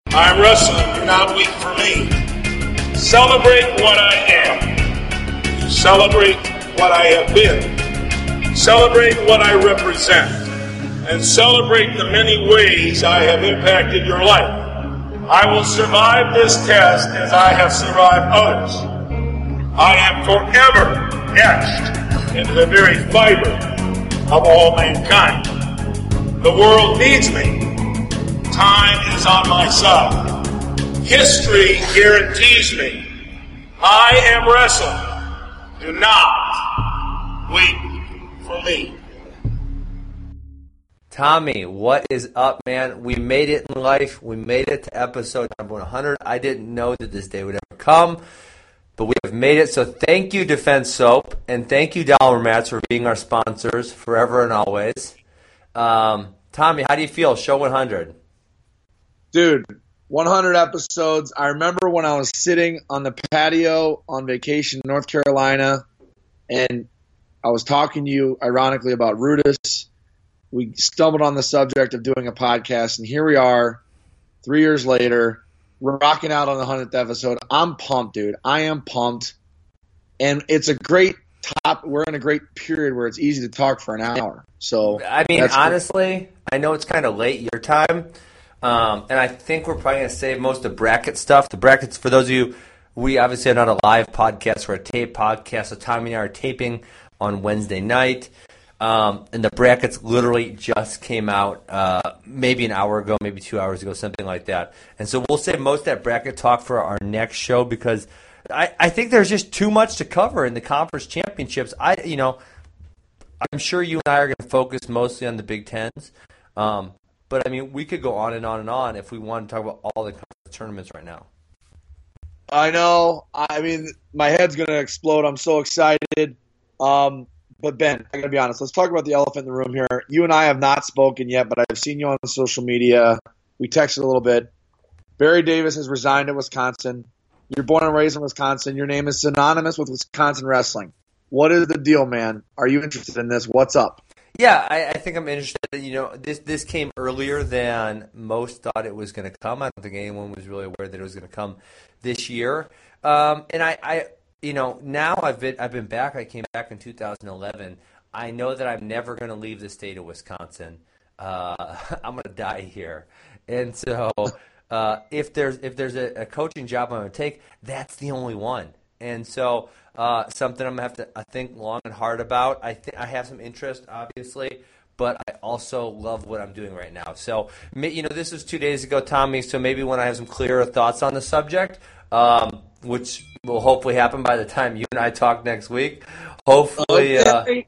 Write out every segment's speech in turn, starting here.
I'm wrestling. Do not weep for me. Celebrate what I am. Celebrate what I have been. Celebrate what I represent. And celebrate the many ways I have impacted your life. I will survive this test as I have survived others. I am forever etched into the very fiber of all mankind. The world needs me. Time is on my side. History guarantees me. I am wrestling. Do not wait for me. Tommy, what is up, man? We made it in life. We made it to episode number 100. I didn't know that this day would ever come, but we have made it. So thank you, Defense Soap, and thank you, Dollar Mats, for being our sponsors forever and always. Tommy, how do you feel? Show 100. Dude, 100 episodes. I remember when I was sitting on the patio on vacation in North Carolina, and I was talking to you, ironically, about Rudis. We stumbled on the subject of doing a podcast, and here we are 3 years later, rocking out on the 100th episode. I'm pumped, dude. I am pumped. And it's a great we're in a great period where it's easy to talk for an hour. So I mean, honestly, I know it's kind of late your time. And I think we're probably going to save most of the bracket stuff. The brackets, for those of you, we obviously are not a live podcast. We're a tape podcast. So Tommy and I are taping on Wednesday night. And the brackets literally just came out maybe an hour ago, maybe 2 hours ago, something like that. And so we'll save most of that bracket talk for our next show because I think there's just too much to cover in the conference championships. I'm sure you and I are going to focus mostly on the Big Tens. But, I mean, we could go on and on and on if we want to talk about all the tournaments right now. I know. I mean, my head's going to explode. I'm so excited. But, Ben, I got to be honest. Let's talk about the elephant in the room here. You and I have not spoken yet, but I've seen you on social media. We texted a little bit. Barry Davis has resigned at Wisconsin. You're born and raised in Wisconsin. Your name is synonymous with Wisconsin wrestling. What is the deal, man? Are you interested in this? What's up? Yeah, I think I'm interested. This came earlier than most thought it was going to come. I don't think anyone was really aware that it was going to come this year. And I now I've been back. I came back in 2011. I know that I'm never going to leave the state of Wisconsin. I'm going to die here, and so if there's a coaching job I'm going to take, that's the only one. And so something I'm going to have to think long and hard about. I have some interest, obviously, but I also love what I'm doing right now. So, this was 2 days ago, Tommy, so maybe when I have some clearer thoughts on the subject, which will hopefully happen by the time you and I talk next week, hopefully. Okay.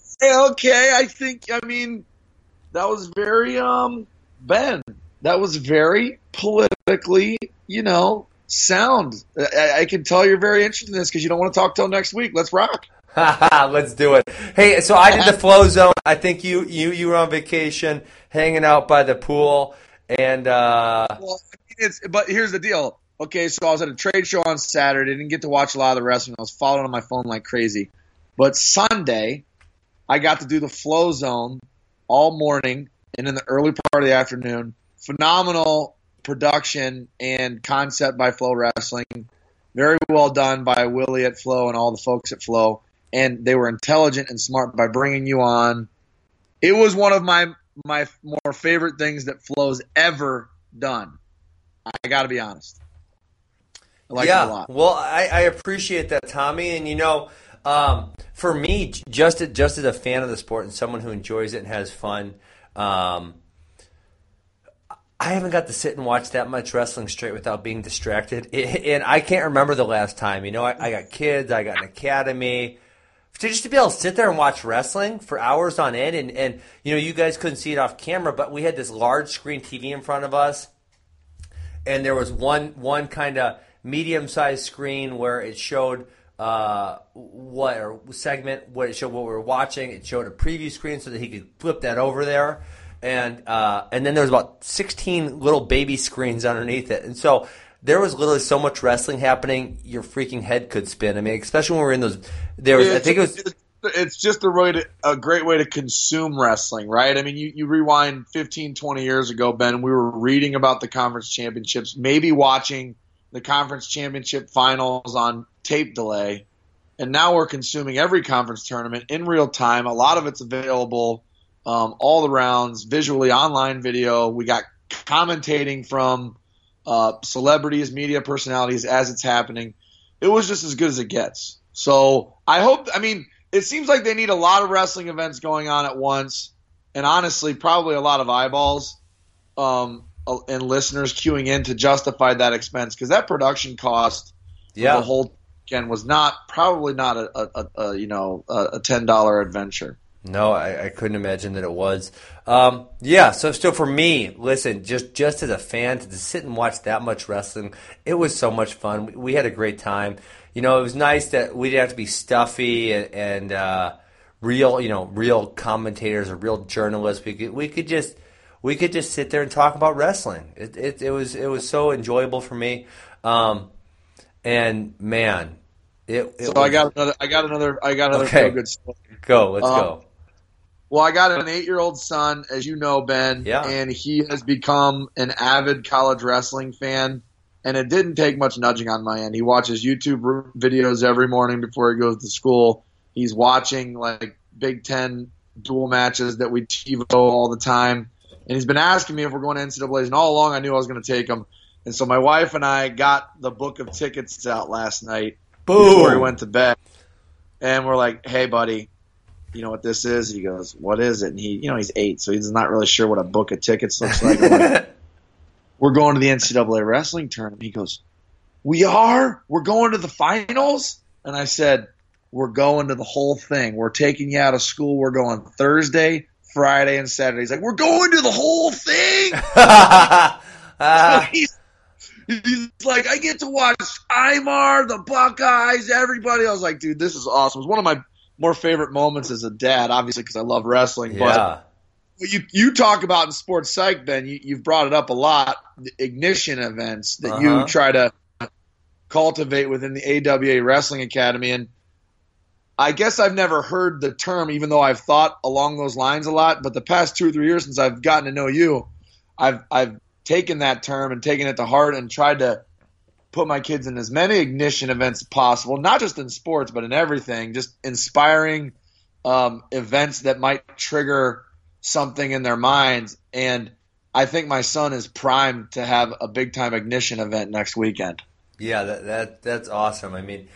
That was very, Ben, that was very politically, sound. I can tell you're very interested in this because you don't want to talk till next week. Let's rock. Let's do it. Hey, so I did the Flow Zone. I think you were on vacation, hanging out by the pool, and but here's the deal. Okay, so I was at a trade show on Saturday. Didn't get to watch a lot of the wrestling. I was following on my phone like crazy. But Sunday, I got to do the Flow Zone all morning and in the early part of the afternoon. Phenomenal production and concept by Flow Wrestling. Very well done by Willie at Flow and all the folks at Flow. And they were intelligent and smart by bringing you on. It was one of my more favorite things that Flow's ever done. I got to be honest. I liked it a lot. Well, I appreciate that, Tommy. And, for me, just as a fan of the sport and someone who enjoys it and has fun, I haven't got to sit and watch that much wrestling straight without being distracted. And I can't remember the last time. I got kids. I got an academy. Just to be able to sit there and watch wrestling for hours on end. And you guys couldn't see it off camera, but we had this large screen TV in front of us. And there was one kind of medium-sized screen where it showed what it showed what we were watching. It showed a preview screen so that he could flip that over there. And then there was about 16 little baby screens underneath it. And so there was literally so much wrestling happening, your freaking head could spin. I mean, especially when we were in those. I think it was a great way to consume wrestling, right? I mean, you rewind 15, 20 years ago, Ben, we were reading about the conference championships, maybe watching the conference championship finals on tape delay, and now we're consuming every conference tournament in real time. A lot of it's available, all the rounds, visually, online video. We got commentating from celebrities, media personalities as it's happening. It was just as good as it gets. So it seems like they need a lot of wrestling events going on at once, and honestly, probably a lot of eyeballs and listeners queuing in to justify that expense, because that production cost for the whole weekend was probably not a $10 adventure. No, I couldn't imagine that it was. So for me, listen, just as a fan, to sit and watch that much wrestling, it was so much fun. We had a great time. It was nice that we didn't have to be stuffy and real commentators or real journalists. We could just sit there and talk about wrestling. It was so enjoyable for me. And man, I got another okay. good story. Let's go. Well, I got an 8-year-old son, as you know, Ben, and he has become an avid college wrestling fan, and it didn't take much nudging on my end. He watches YouTube videos every morning before he goes to school. He's watching like Big Ten dual matches that we TiVo all the time, and he's been asking me if we're going to NCAAs, and all along I knew I was going to take him. And so my wife and I got the book of tickets out last night before he went to bed, and we're like, hey, buddy, you know what this is? He goes, what is it? And he's 8, so he's not really sure what a book of tickets looks like. We're going to the NCAA wrestling tournament. He goes, we are? We're going to the finals? And I said, we're going to the whole thing. We're taking you out of school. We're going Thursday, Friday, and Saturday. He's like, we're going to the whole thing? So he's like, I get to watch Imar, the Buckeyes, everybody. I was like, dude, this is awesome. It was one of my more favorite moments as a dad, obviously, because I love wrestling. Yeah. But you talk about in sports psych, Ben, you've brought it up a lot, the ignition events that you try to cultivate within the AWA Wrestling Academy. And I guess I've never heard the term, even though I've thought along those lines a lot. But the past 2 or 3 years since I've gotten to know you, I've taken that term and taken it to heart and tried to put my kids in as many ignition events as possible, not just in sports, but in everything, just inspiring events that might trigger something in their minds. And I think my son is primed to have a big-time ignition event next weekend. Yeah, that's awesome. I mean,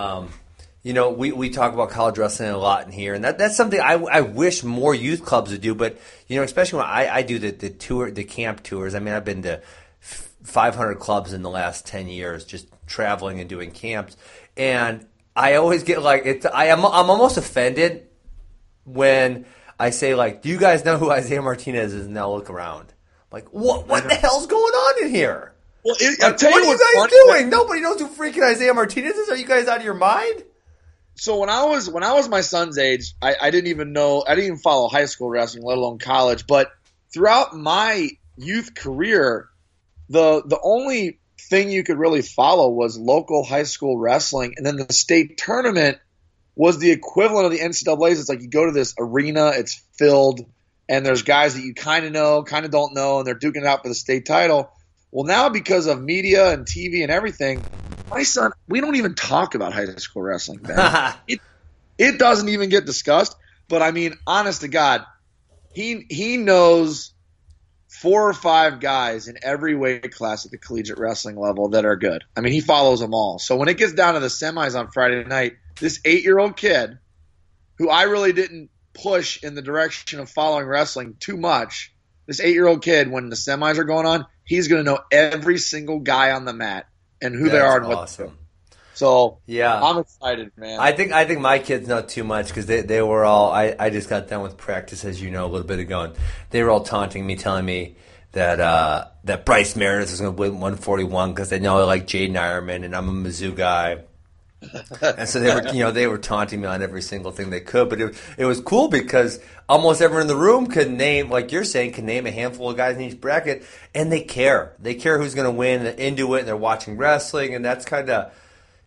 we talk about college wrestling a lot in here, and that's something I wish more youth clubs would do. But, especially when I do the camp tours. I mean, I've been to 500 clubs in the last 10 years, just traveling and doing camps. And I always get I'm almost offended when I say, do you guys know who Isaiah Martinez is? And they'll look around. Like, what the hell's going on in here? Well, what are you guys doing? Nobody knows who freaking Isaiah Martinez is? Are you guys out of your mind? So when I was my son's age, I didn't even follow high school wrestling, let alone college. But throughout my youth career, the only thing you could really follow was local high school wrestling, and then the state tournament was the equivalent of the NCAAs. It's like you go to this arena, it's filled, and there's guys that you kind of know, kind of don't know, and they're duking it out for the state title. Well, now because of media and TV and everything, my son, we don't even talk about high school wrestling, Ben. It doesn't even get discussed. But, I mean, honest to God, he knows 4 or 5 guys in every weight class at the collegiate wrestling level that are good. I mean, he follows them all. So when it gets down to the semis on Friday night, this 8-year-old kid, who I really didn't push in the direction of following wrestling too much, this 8-year-old kid, when the semis are going on, he's going to know every single guy on the mat and who they are and what they do. So yeah, I'm excited, man. I think my kids know too much because they were all. I just got done with practice, as you know, a little bit ago, and they were all taunting me, telling me that Bryce Meredith is going to win 141 because they know I like Jaden Ironman and I'm a Mizzou guy. And so they were taunting me on every single thing they could, but it was cool because almost everyone in the room could name, like you're saying, can name a handful of guys in each bracket, and they care. They care who's going to win, and into it, and they're watching wrestling, and that's kind of,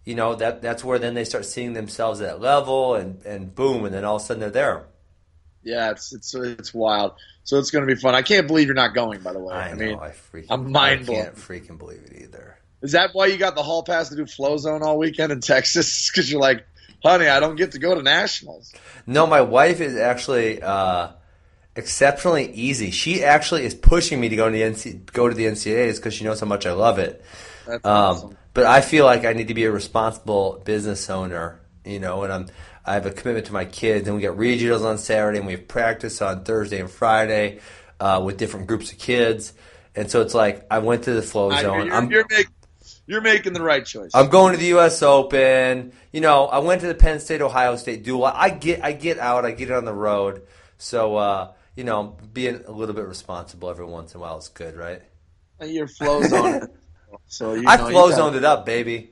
that's where then they start seeing themselves at that level, and boom, and then all of a sudden they're there. Yeah, it's wild. So it's going to be fun. I can't believe you're not going, by the way. I know. I'm mind blown. I can't freaking believe it either. Is that why you got the hall pass to do Flow Zone all weekend in Texas? Because you're like, honey, I don't get to go to nationals. No, my wife is actually exceptionally easy. She actually is pushing me to go to the NCAAs because she knows how much I love it. That's awesome. But I feel like I need to be a responsible business owner, and I have a commitment to my kids, and we get regionals on Saturday, and we have practice on Thursday and Friday with different groups of kids. And so it's like I went to the Flow Zone. You're making the right choice. I'm going to the U.S. Open. I went to the Penn State Ohio State duel. I get out. I get on the road. So being a little bit responsible every once in a while is good, right? You're Flow Zone. So I Flow Zoned it up, baby.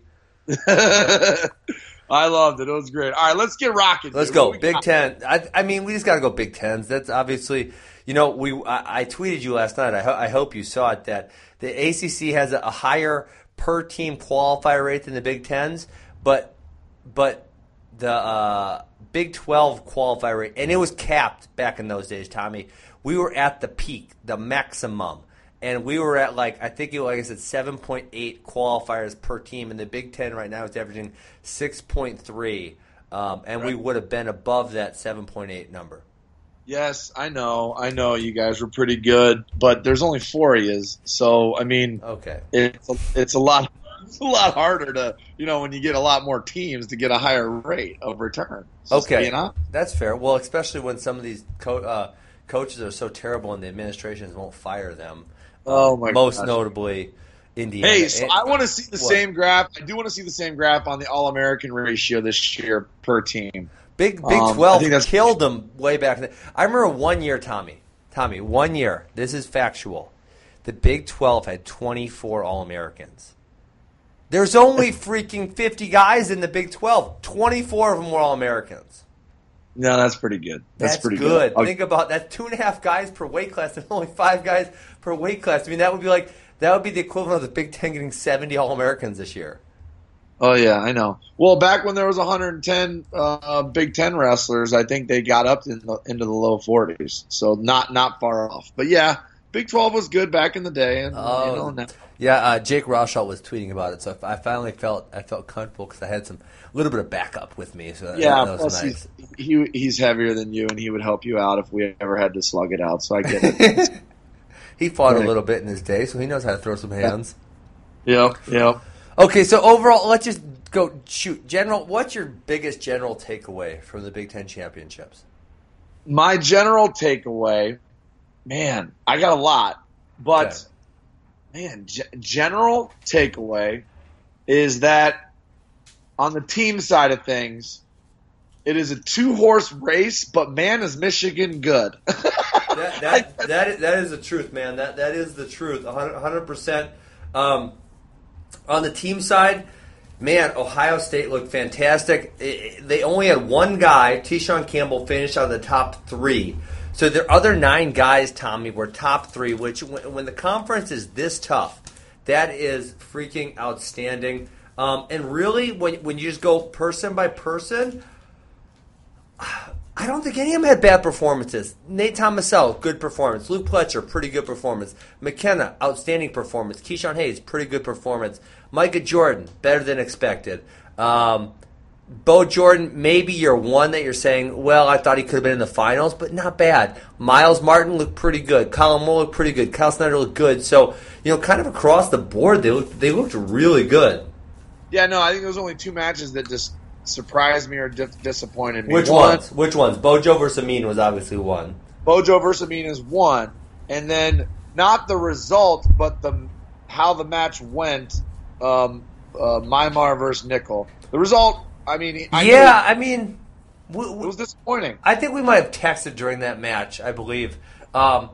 I loved it. It was great. All right, let's get rocking. Let's go. Big Ten. I mean, we just got to go Big Tens. That's obviously, I tweeted you last night. I hope you saw it, that the ACC has a higher per team qualifier rate than the Big Tens, but the Big 12 qualifier rate, and it was capped back in those days, Tommy. We were at the peak, the maximum. And we were at, like I said, 7.8 qualifiers per team. And the Big Ten right now is averaging 6.3. And we would have been above that 7.8 number. Yes, I know. You guys were pretty good. But there's only 4 of you. So, I mean, okay, it's a lot harder to, when you get a lot more teams, to get a higher rate of return. Okay, that's fair. Well, especially when some of these coaches are so terrible and the administrations won't fire them. Oh my! Most notably, Indiana. Hey, so I want to see the same graph. I do want to see the same graph on the All-American ratio this year per team. Big 12 killed them way back then. I remember one year, Tommy. 1 year. This is factual. The Big 12 had 24 All-Americans. There's only freaking 50 guys in the Big 12. 24 of them were All-Americans. No, that's pretty good. That's pretty good. Think about that: 2.5 guys per weight class, and only 5 guys per weight class. I mean, that would be the equivalent of the Big Ten getting 70 All-Americans this year. Oh yeah, I know. Well, back when there was 110 Big Ten wrestlers, I think they got up into the low 40s, so not far off. But yeah, Big 12 was good back in the day, and now. Yeah, Jake Roshaw was tweeting about it, so I finally felt comfortable because I had a little bit of backup with me. So yeah, that was nice. He's heavier than you, and he would help you out if we ever had to slug it out. So I get it. He fought a little bit in his day, so he knows how to throw some hands. Yep. Okay, so overall, let's just go shoot. General, what's your biggest general takeaway from the Big Ten championships? My general takeaway, man, I got a lot, but. Okay. Man, general takeaway is that on the team side of things, it is a 2-horse race, but man, is Michigan good. that is the truth, man. That is the truth, 100%. On the team side, man, Ohio State looked fantastic. They only had one guy, Tyshawn Campbell, finish out of the top 3. So their other 9 guys, Tommy, were top 3, which when the conference is this tough, that is freaking outstanding. And really, when you just go person by person, I don't think any of them had bad performances. Nate Tomasell, good performance. Luke Pletcher, pretty good performance. McKenna, outstanding performance. Keyshawn Hayes, pretty good performance. Micah Jordan, better than expected. Bo Jordan, maybe you're one that you're saying, well, I thought he could have been in the finals, but not bad. Miles Martin looked pretty good. Colin Moore looked pretty good. Kyle Snyder looked good. So, kind of across the board, they looked really good. Yeah, no, I think there was only 2 matches that just surprised me or disappointed me. Which ones? Bojo versus Amin was obviously one. Bojo versus Amin is one. And then not the result, but how the match went, Myanmar versus Nickel. The result... it was disappointing. I think we might have texted during that match, I believe. But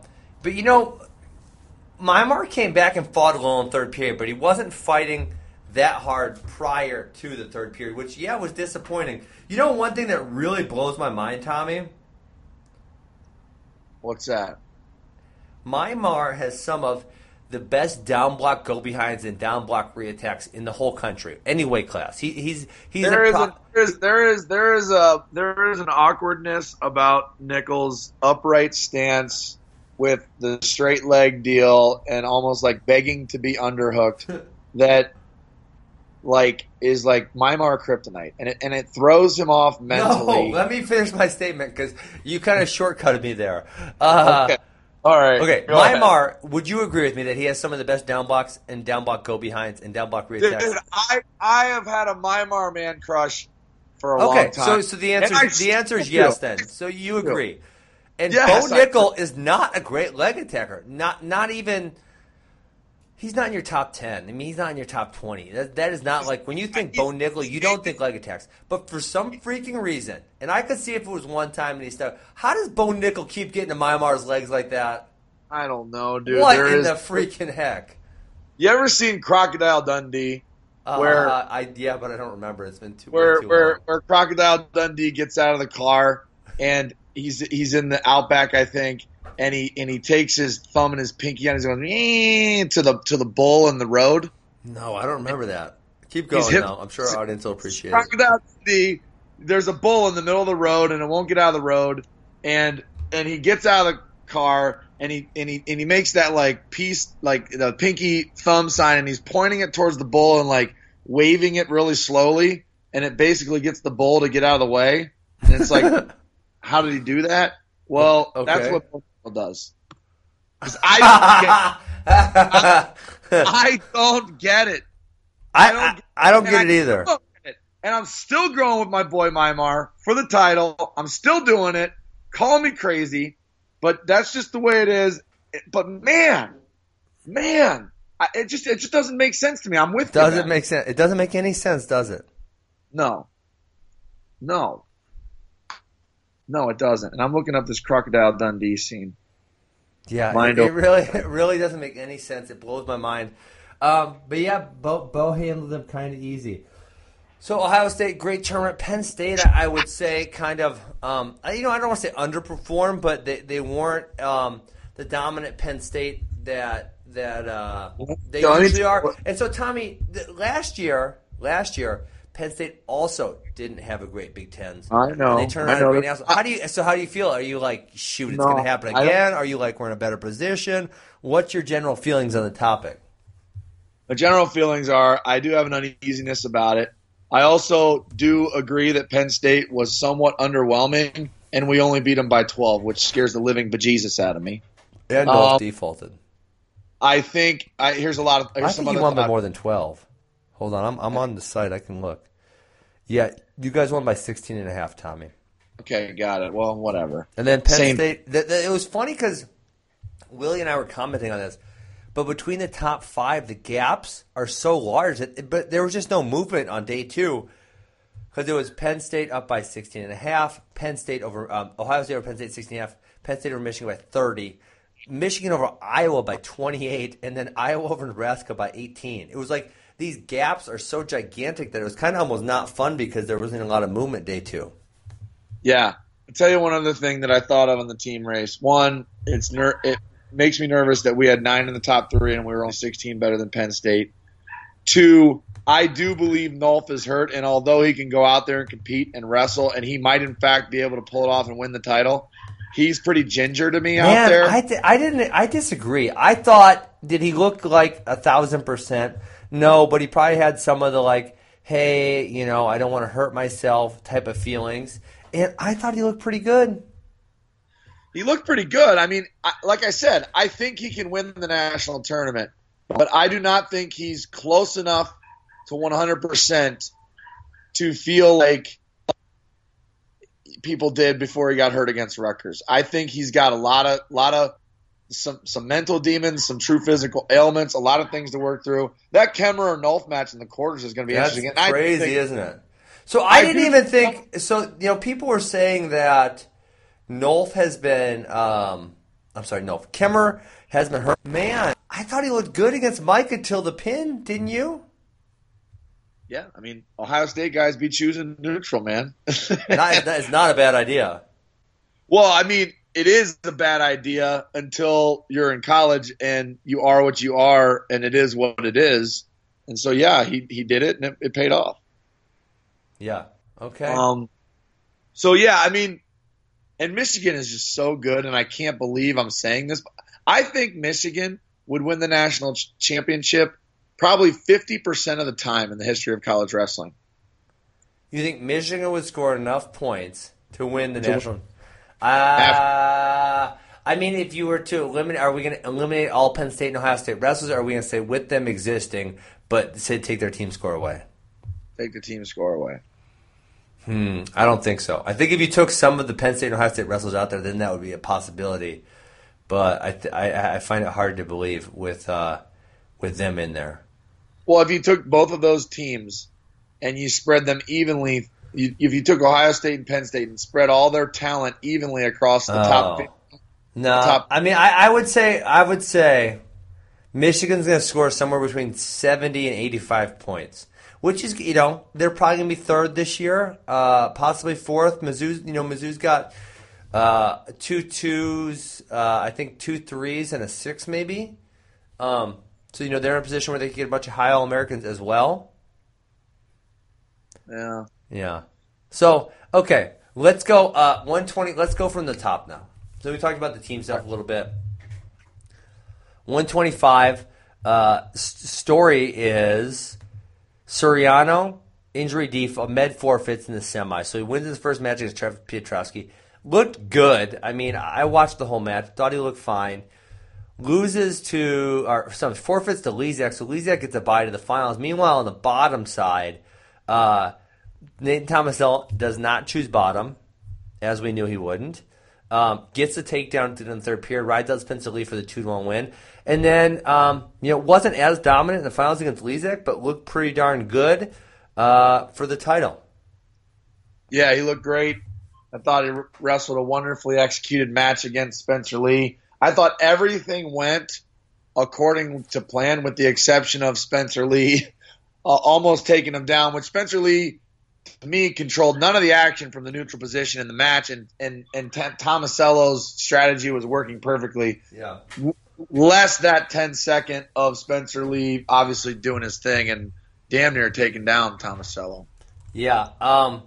Myanmar came back and fought a little in third period, but he wasn't fighting that hard prior to the third period, which, was disappointing. One thing that really blows my mind, Tommy? What's that? Myanmar has some of the best down block go behinds and down block reattacks in the whole country, any weight class. He's there is an awkwardness about Nichols' upright stance with the straight leg deal and almost like begging to be underhooked that like is like Mymar kryptonite, and it throws him off mentally. No, let me finish my statement because you kind of shortcutted me there. Okay. All right. Okay, Go ahead. Mymar, would you agree with me that he has some of the best down blocks and down block go behinds and down block reattacks? Dude, I have had a Mymar man crush for a long time. So the answer is yes then. So you agree. And Yes, Bo Nickel is not a great leg attacker. Not even he's not in your top 10. I mean, he's not in your top 20. That is not like when you think Bo Nickel, you don't think leg attacks. But for some freaking reason, and I could see if it was one time and he stuck. How does Bo Nickel keep getting to Mymar's legs like that? I don't know, dude. What in the freaking heck? You ever seen Crocodile Dundee? Where yeah, but I don't remember. It's been too where long. Crocodile Dundee gets out of the car and he's in the Outback, I think, and he takes his thumb and his pinky and he's going to the bull in the road. No, I don't remember that. Keep going now. I'm sure our audience will appreciate it. Crocodile Dundee, there's a bull in the middle of the road and it won't get out of the road, and he gets out of the car and he makes that like piece, like the pinky thumb sign, and he's pointing it towards the bull and like waving it really slowly, and it basically gets the bull to get out of the way. And it's like, how did he do that? Well, That's what Bo does. 'Cause I don't get it. I don't get it either. And I'm still going with my boy Mymar for the title. I'm still doing it. Call me crazy, but that's just the way it is. But man, it just doesn't make sense to me. I'm with you. Doesn't make sense. It doesn't make any sense, does it? No, it doesn't. And I'm looking up this Crocodile Dundee scene. Yeah, it really doesn't make any sense. It blows my mind. But yeah, Bo handled them kind of easy. So Ohio State, great tournament. Penn State, I would say, kind of, I don't want to say underperformed, but they weren't the dominant Penn State that they usually are. And so, Tommy, last year, Penn State also didn't have a great Big Ten. I know. And they turned around and beat Nassau. How do you feel? Are you like, shoot, it's going to happen again? Are you like, we're in a better position? What's your general feelings on the topic? The general feelings are, I do have an uneasiness about it. I also do agree that Penn State was somewhat underwhelming, and we only beat them by 12, which scares the living bejesus out of me. And North defaulted. I think here's I think you won by more than 12. Hold on, I'm on the site. I can look. Yeah, you guys won by 16.5, Tommy. Okay, got it. Well, whatever. And then Penn State. It was funny because Willie and I were commenting on this. But between the top 5, the gaps are so large. But there was just no movement on day 2 because it was Penn State up by 16.5, Penn State over Ohio State over Penn State 16.5, Penn State over Michigan by 30, Michigan over Iowa by 28, and then Iowa over Nebraska by 18. It was like these gaps are so gigantic that it was kind of almost not fun because there wasn't a lot of movement day 2. Yeah. I'll tell you one other thing that I thought of in the team race. One, it makes me nervous that we had 9 in the top 3 and we were on 16 better than Penn State. 2, I do believe Nolf is hurt, and although he can go out there and compete and wrestle, and he might in fact be able to pull it off and win the title, he's pretty ginger to me out there. I disagree. I thought, did he look like 1,000%? No, but he probably had some of the like, hey, I don't want to hurt myself type of feelings. And I thought he looked pretty good. He looked pretty good. I mean, like I said, I think he can win the national tournament, but I do not think he's close enough to 100% to feel like people did before he got hurt against Rutgers. I think he's got a lot of some mental demons, some true physical ailments, a lot of things to work through. That Kemmerer or Nolf match in the quarters is going to be interesting. That's crazy, isn't it? So I didn't even think. So people were saying that Nolf has been. Nolf Kemmerer has been hurt. Man, I thought he looked good against Mike until the pin. Didn't you? Yeah, I mean, Ohio State guys be choosing neutral, man. That is not a bad idea. Well, I mean, it is a bad idea until you're in college and you are what you are, and it is what it is. And so, yeah, he did it, and it paid off. Yeah. Okay. So, yeah, I mean, and Michigan is just so good, and I can't believe I'm saying this. But I think Michigan would win the national championship probably 50% of the time in the history of college wrestling. You think Michigan would score enough points to win the national? I mean, if you were to eliminate, are we going to eliminate all Penn State and Ohio State wrestlers, or are we going to say with them existing, but say take their team score away? Take the team score away. I don't think so. I think if you took some of the Penn State and Ohio State wrestlers out there, then that would be a possibility. But I find it hard to believe with them in there. Well, if you took both of those teams and you spread them evenly, if you took Ohio State and Penn State and spread all their talent evenly across the top. No, I mean I would say Michigan's going to score somewhere between 70 and 85 points, which is they're probably going to be third this year, possibly fourth. Mizzou's got 2 2s, I think 2 3s and a 6 maybe. So they're in a position where they can get a bunch of high All-Americans as well. Yeah. Yeah. So, okay, let's go 120. Let's go from the top now. So we talked about the team stuff a little bit. 125 story is Suriano, injury default, med forfeits in the semi. So he wins his first match against Trevor Piotrowski. Looked good. I mean, I watched the whole match. Thought he looked fine. Forfeits to Lezak. So Lezak gets a bye to the finals. Meanwhile, on the bottom side, Nathan Tomasello does not choose bottom, as we knew he wouldn't. Gets a takedown in the third period, rides out Spencer Lee for the 2-1 win. And then, wasn't as dominant in the finals against Lezak, but looked pretty darn good for the title. Yeah, he looked great. I thought he wrestled a wonderfully executed match against Spencer Lee. I thought everything went according to plan, with the exception of Spencer Lee almost taking him down, which Spencer Lee, to me, controlled none of the action from the neutral position in the match, and Tomasello's strategy was working perfectly. Yeah. Less that 10-second of Spencer Lee obviously doing his thing and damn near taking down Tomasello. Yeah.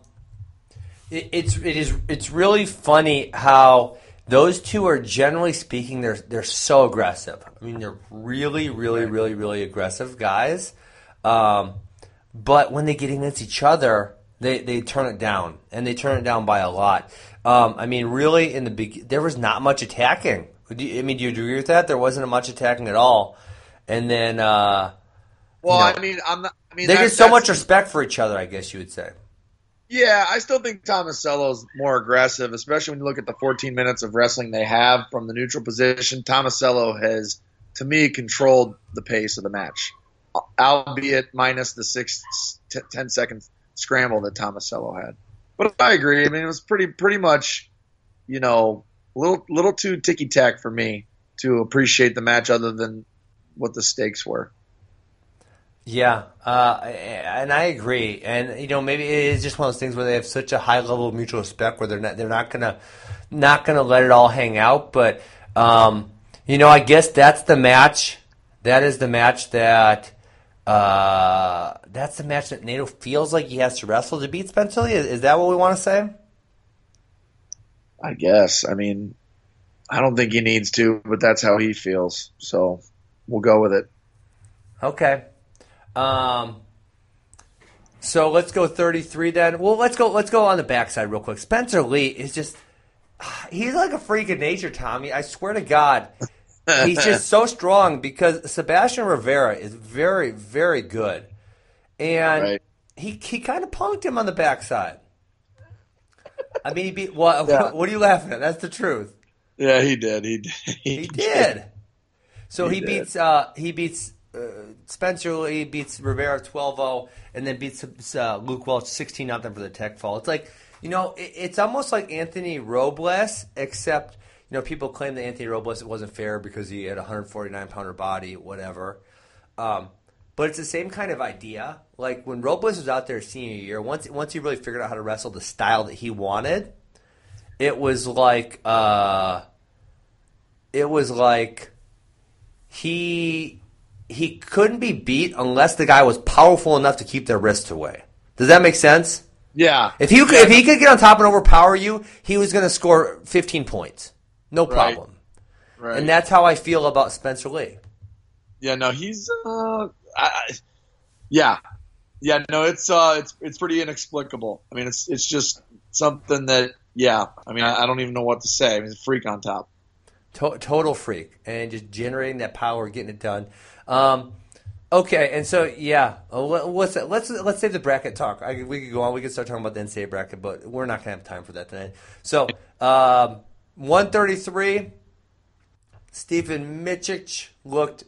It's really funny how those two are, generally speaking, they're so aggressive. I mean, they're really, really, really, really aggressive guys. But when they get against each other, they turn it down, and they turn it down by a lot. I mean, really, in the there was not much attacking. Do you agree with that? There wasn't much attacking at all. And then, they get so much respect for each other, I guess you would say. Yeah, I still think Tomasello's more aggressive, especially when you look at the 14 minutes of wrestling they have from the neutral position. Tomasello has, to me, controlled the pace of the match, albeit minus the 10-second scramble that Tomasello had. But I agree. I mean, it was pretty much, little too ticky-tack for me to appreciate the match other than what the stakes were. Yeah, and I agree. And maybe it is just one of those things where they have such a high level of mutual respect where they're not gonna let it all hang out. But I guess that's the match. That is the match that Nato feels like he has to wrestle to beat Spencer Lee. Is that what we want to say? I guess. I mean, I don't think he needs to, but that's how he feels. So we'll go with it. Okay. So let's go 33 then. Well, let's go on the backside real quick. Spencer Lee is he's like a freak of nature, Tommy. I swear to God. He's just so strong because Sebastian Rivera is very, very good. And he kind of punked him on the backside. I mean, he beat what? Yeah. What are you laughing at? That's the truth. Yeah, he did. He did. So he beats Spencer Lee, beats Rivera 12-0, and then beats Luke Welch 16-0 for the tech fall. It's like, it's almost like Anthony Robles, except, people claim that Anthony Robles, it wasn't fair because he had a 149-pounder body, whatever. But it's the same kind of idea. Like when Robles was out there senior year, once he really figured out how to wrestle the style that he wanted, it was like he couldn't be beat unless the guy was powerful enough to keep their wrists away. Does that make sense? Yeah. If he could get on top and overpower you, he was going to score 15 points. No problem. Right. And that's how I feel about Spencer Lee. Yeah, no, he's it's pretty inexplicable. I mean, it's just something that I don't even know what to say. I mean, he's a freak on top. Total freak, and just generating that power, getting it done. Okay, and so let's save the bracket talk. We could go on. We could start talking about the NCAA bracket, but we're not gonna have time for that tonight. So 133. Stephen Micic looked.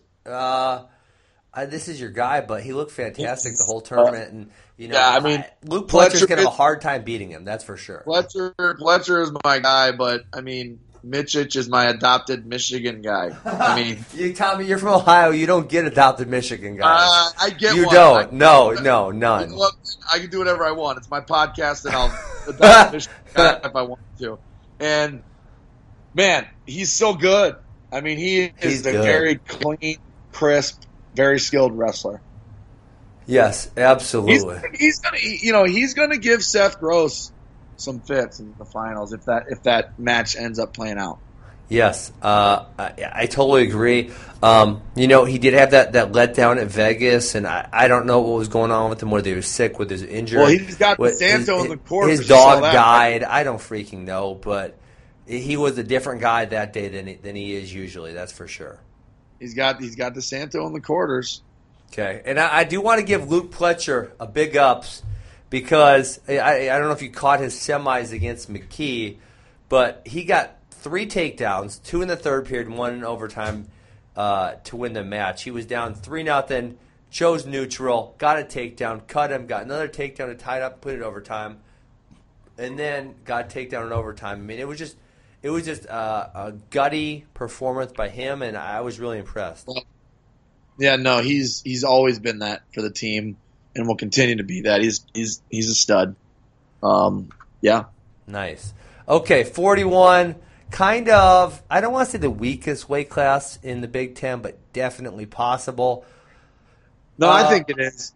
This is your guy, but he looked fantastic the whole tournament, and Luke Fletcher's gonna have a hard time beating him. That's for sure. Fletcher is my guy, but I mean, Micic is my adopted Michigan guy. I mean, Tommy, you're from Ohio. You don't get adopted Michigan guys. I get you one. don't. No, none. I can do whatever I want. It's my podcast, and I'll adopt Michigan guy if I want to. And man, he's so good. I mean, he's a very clean, crisp, very skilled wrestler. Yes, absolutely. He's gonna give Seth Gross some fits in the finals if that match ends up playing out. Yes, I totally agree. He did have that letdown at Vegas, and I don't know what was going on with him, whether he was sick, whether he was injured. Well, he's got DeSanto in the court. His dog died. I don't freaking know, but he was a different guy that day than he is usually. That's for sure. He's got DeSanto in the quarters. Okay, and I do want to give Luke Fletcher a big ups because I don't know if you caught his semis against McKee, but he got 3 takedowns, 2 in the third period, 1 in overtime to win the match. He was down 3-0, chose neutral, got a takedown, cut him, got another takedown to tie it up, put it overtime, and then got a takedown in overtime. I mean, it was just a gutty performance by him, and I was really impressed. Yeah, no, he's always been that for the team, and will continue to be that. He's a stud. Yeah. Nice. Okay, 41. Kind of, I don't want to say the weakest weight class in the Big Ten, but definitely possible. No, I think it is.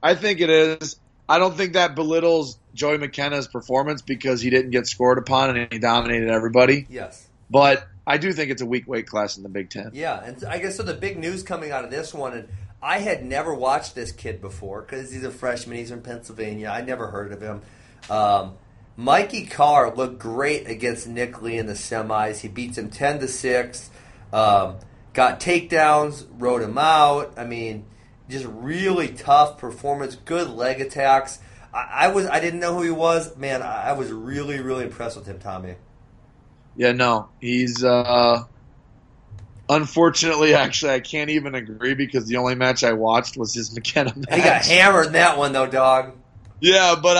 I don't think that belittles Joey McKenna's performance because he didn't get scored upon and he dominated everybody. Yes. But I do think it's a weak weight class in the Big Ten. Yeah, and I guess so the big news coming out of this one, and I had never watched this kid before because he's a freshman. He's from Pennsylvania. I never heard of him. Mikey Carr looked great against Nick Lee in the semis. He beats him 10-6. Got takedowns, rode him out. I mean, just really tough performance. Good leg attacks. I didn't know who he was. Man, I was really, really impressed with him, Tommy. Yeah, no, he's unfortunately, actually, I can't even agree because the only match I watched was his McKenna match. He got hammered in that one, though, dog. Yeah, but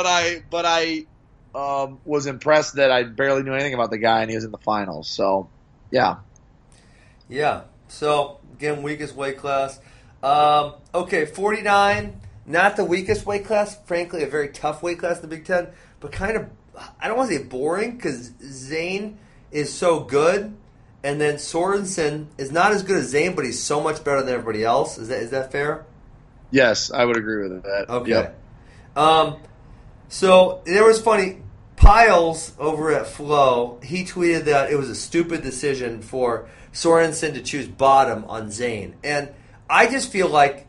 I was impressed that I barely knew anything about the guy, and he was in the finals. So, yeah. Yeah. So, again, weakest weight class. Okay, 49. Not the weakest weight class. Frankly, a very tough weight class in the Big Ten. But kind of, I don't want to say boring, because Zane is so good. And then Sorensen is not as good as Zane, but he's so much better than everybody else. Is that fair? Yes, I would agree with that. Okay. Yep. So there was funny. Piles over at Flow, he tweeted that it was a stupid decision for Sorensen to choose bottom on Zane. And I just feel like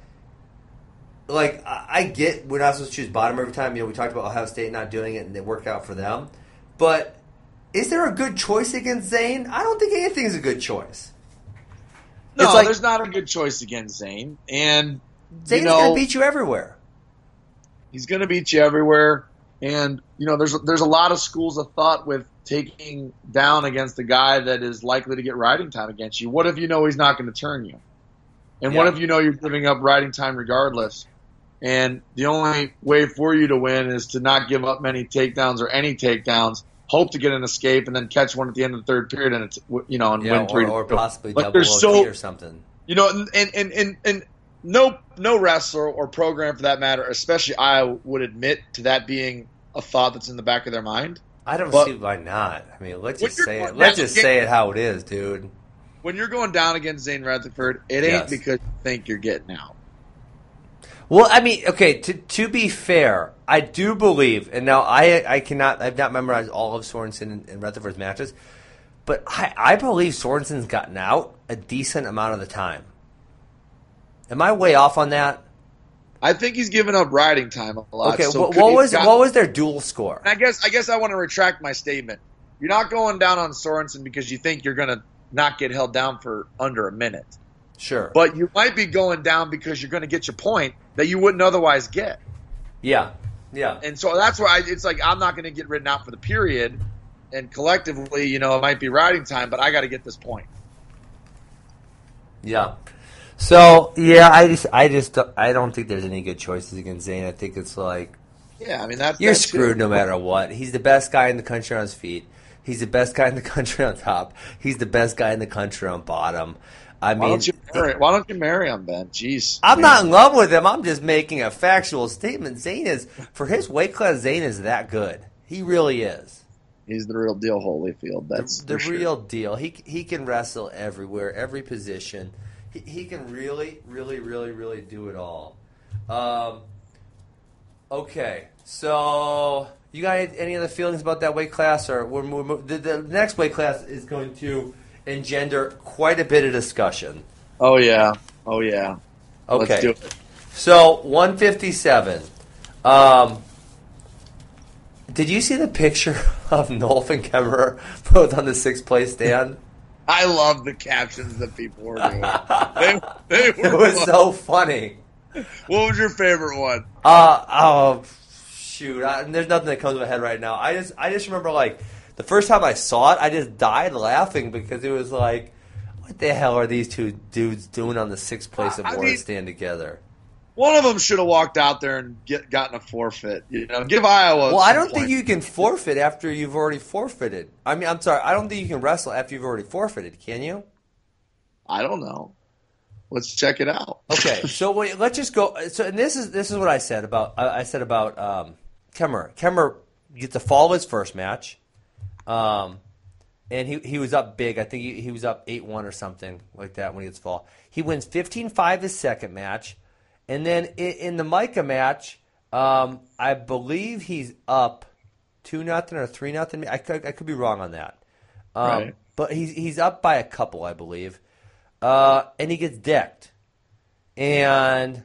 I get we're not supposed to choose bottom every time. We talked about Ohio State not doing it and it worked out for them. But is there a good choice against Zane? I don't think anything's a good choice. No, there's not a good choice against Zane. And Zane's going to beat you everywhere. He's going to beat you everywhere. And, there's a lot of schools of thought with taking down against a guy that is likely to get riding time against you. What if you know he's not going to turn you? And what if you know you're giving up riding time regardless? And the only way for you to win is to not give up many takedowns or any takedowns, hope to get an escape, and then catch one at the end of the third period and win 3 or possibly double OT or something. And no wrestler or program for that matter, especially I, would admit to that being a thought that's in the back of their mind. I don't see why not. I mean, let's just say it. Let's just say it how it is, dude. When you're going down against Zane Rutherford, it ain't because you think you're getting out. Well, I mean, okay, to be fair, I do believe, and now I've not memorized all of Sorensen and Rutherford's matches, but I believe Sorensen's gotten out a decent amount of the time. Am I way off on that? I think he's given up riding time a lot. Okay, so what was their duel score? I guess I want to retract my statement. You're not going down on Sorensen because you think you're going to not get held down for under a minute. Sure. But you might be going down because you're going to get your point that you wouldn't otherwise get. Yeah. And so that's why it's like I'm not going to get ridden out for the period, and collectively, it might be riding time, but I got to get this point. Yeah. So yeah, I don't think there's any good choices against Zane. I think it's like, I mean you're screwed no matter what. He's the best guy in the country on his feet. He's the best guy in the country on top. He's the best guy in the country on bottom. I mean, why don't you marry him, Ben? Jeez, I'm not in love with him. I'm just making a factual statement. Zane is, for his weight class, Zane is that good. He really is. He's the real deal, Holyfield. That's the real deal. He can wrestle everywhere, every position. He can really, really, really, really do it all. Okay, so you got any other feelings about that weight class, or the next weight class is going to engender quite a bit of discussion. Oh yeah. Okay, let's do it. So 157. Did you see the picture of Nolf and Kemmerer both on the 6th place stand? I love the captions that people were doing. They were it was so funny. What was your favorite one? Shoot. There's nothing that comes to my head right now. I just remember, like, the first time I saw it, I just died laughing because it was like, what the hell are these two dudes doing on the 6th place award stand together? One of them should have walked out there and gotten a forfeit. Give Iowa. Well, I don't think you can forfeit after you've already forfeited. I mean, I'm sorry. I don't think you can wrestle after you've already forfeited. Can you? I don't know. Let's check it out. Okay, so let's just go. So, and this is what I said about Kemmerer. Kemmerer gets to fall his first match, and he was up big. I think he was up 8-1 or something like that when he gets fall. He wins 15-5 his second match. And then in the Micah match, I believe he's up 2-0 or 3-0. I could be wrong on that. Right. But he's up by a couple, I believe. And he gets decked. And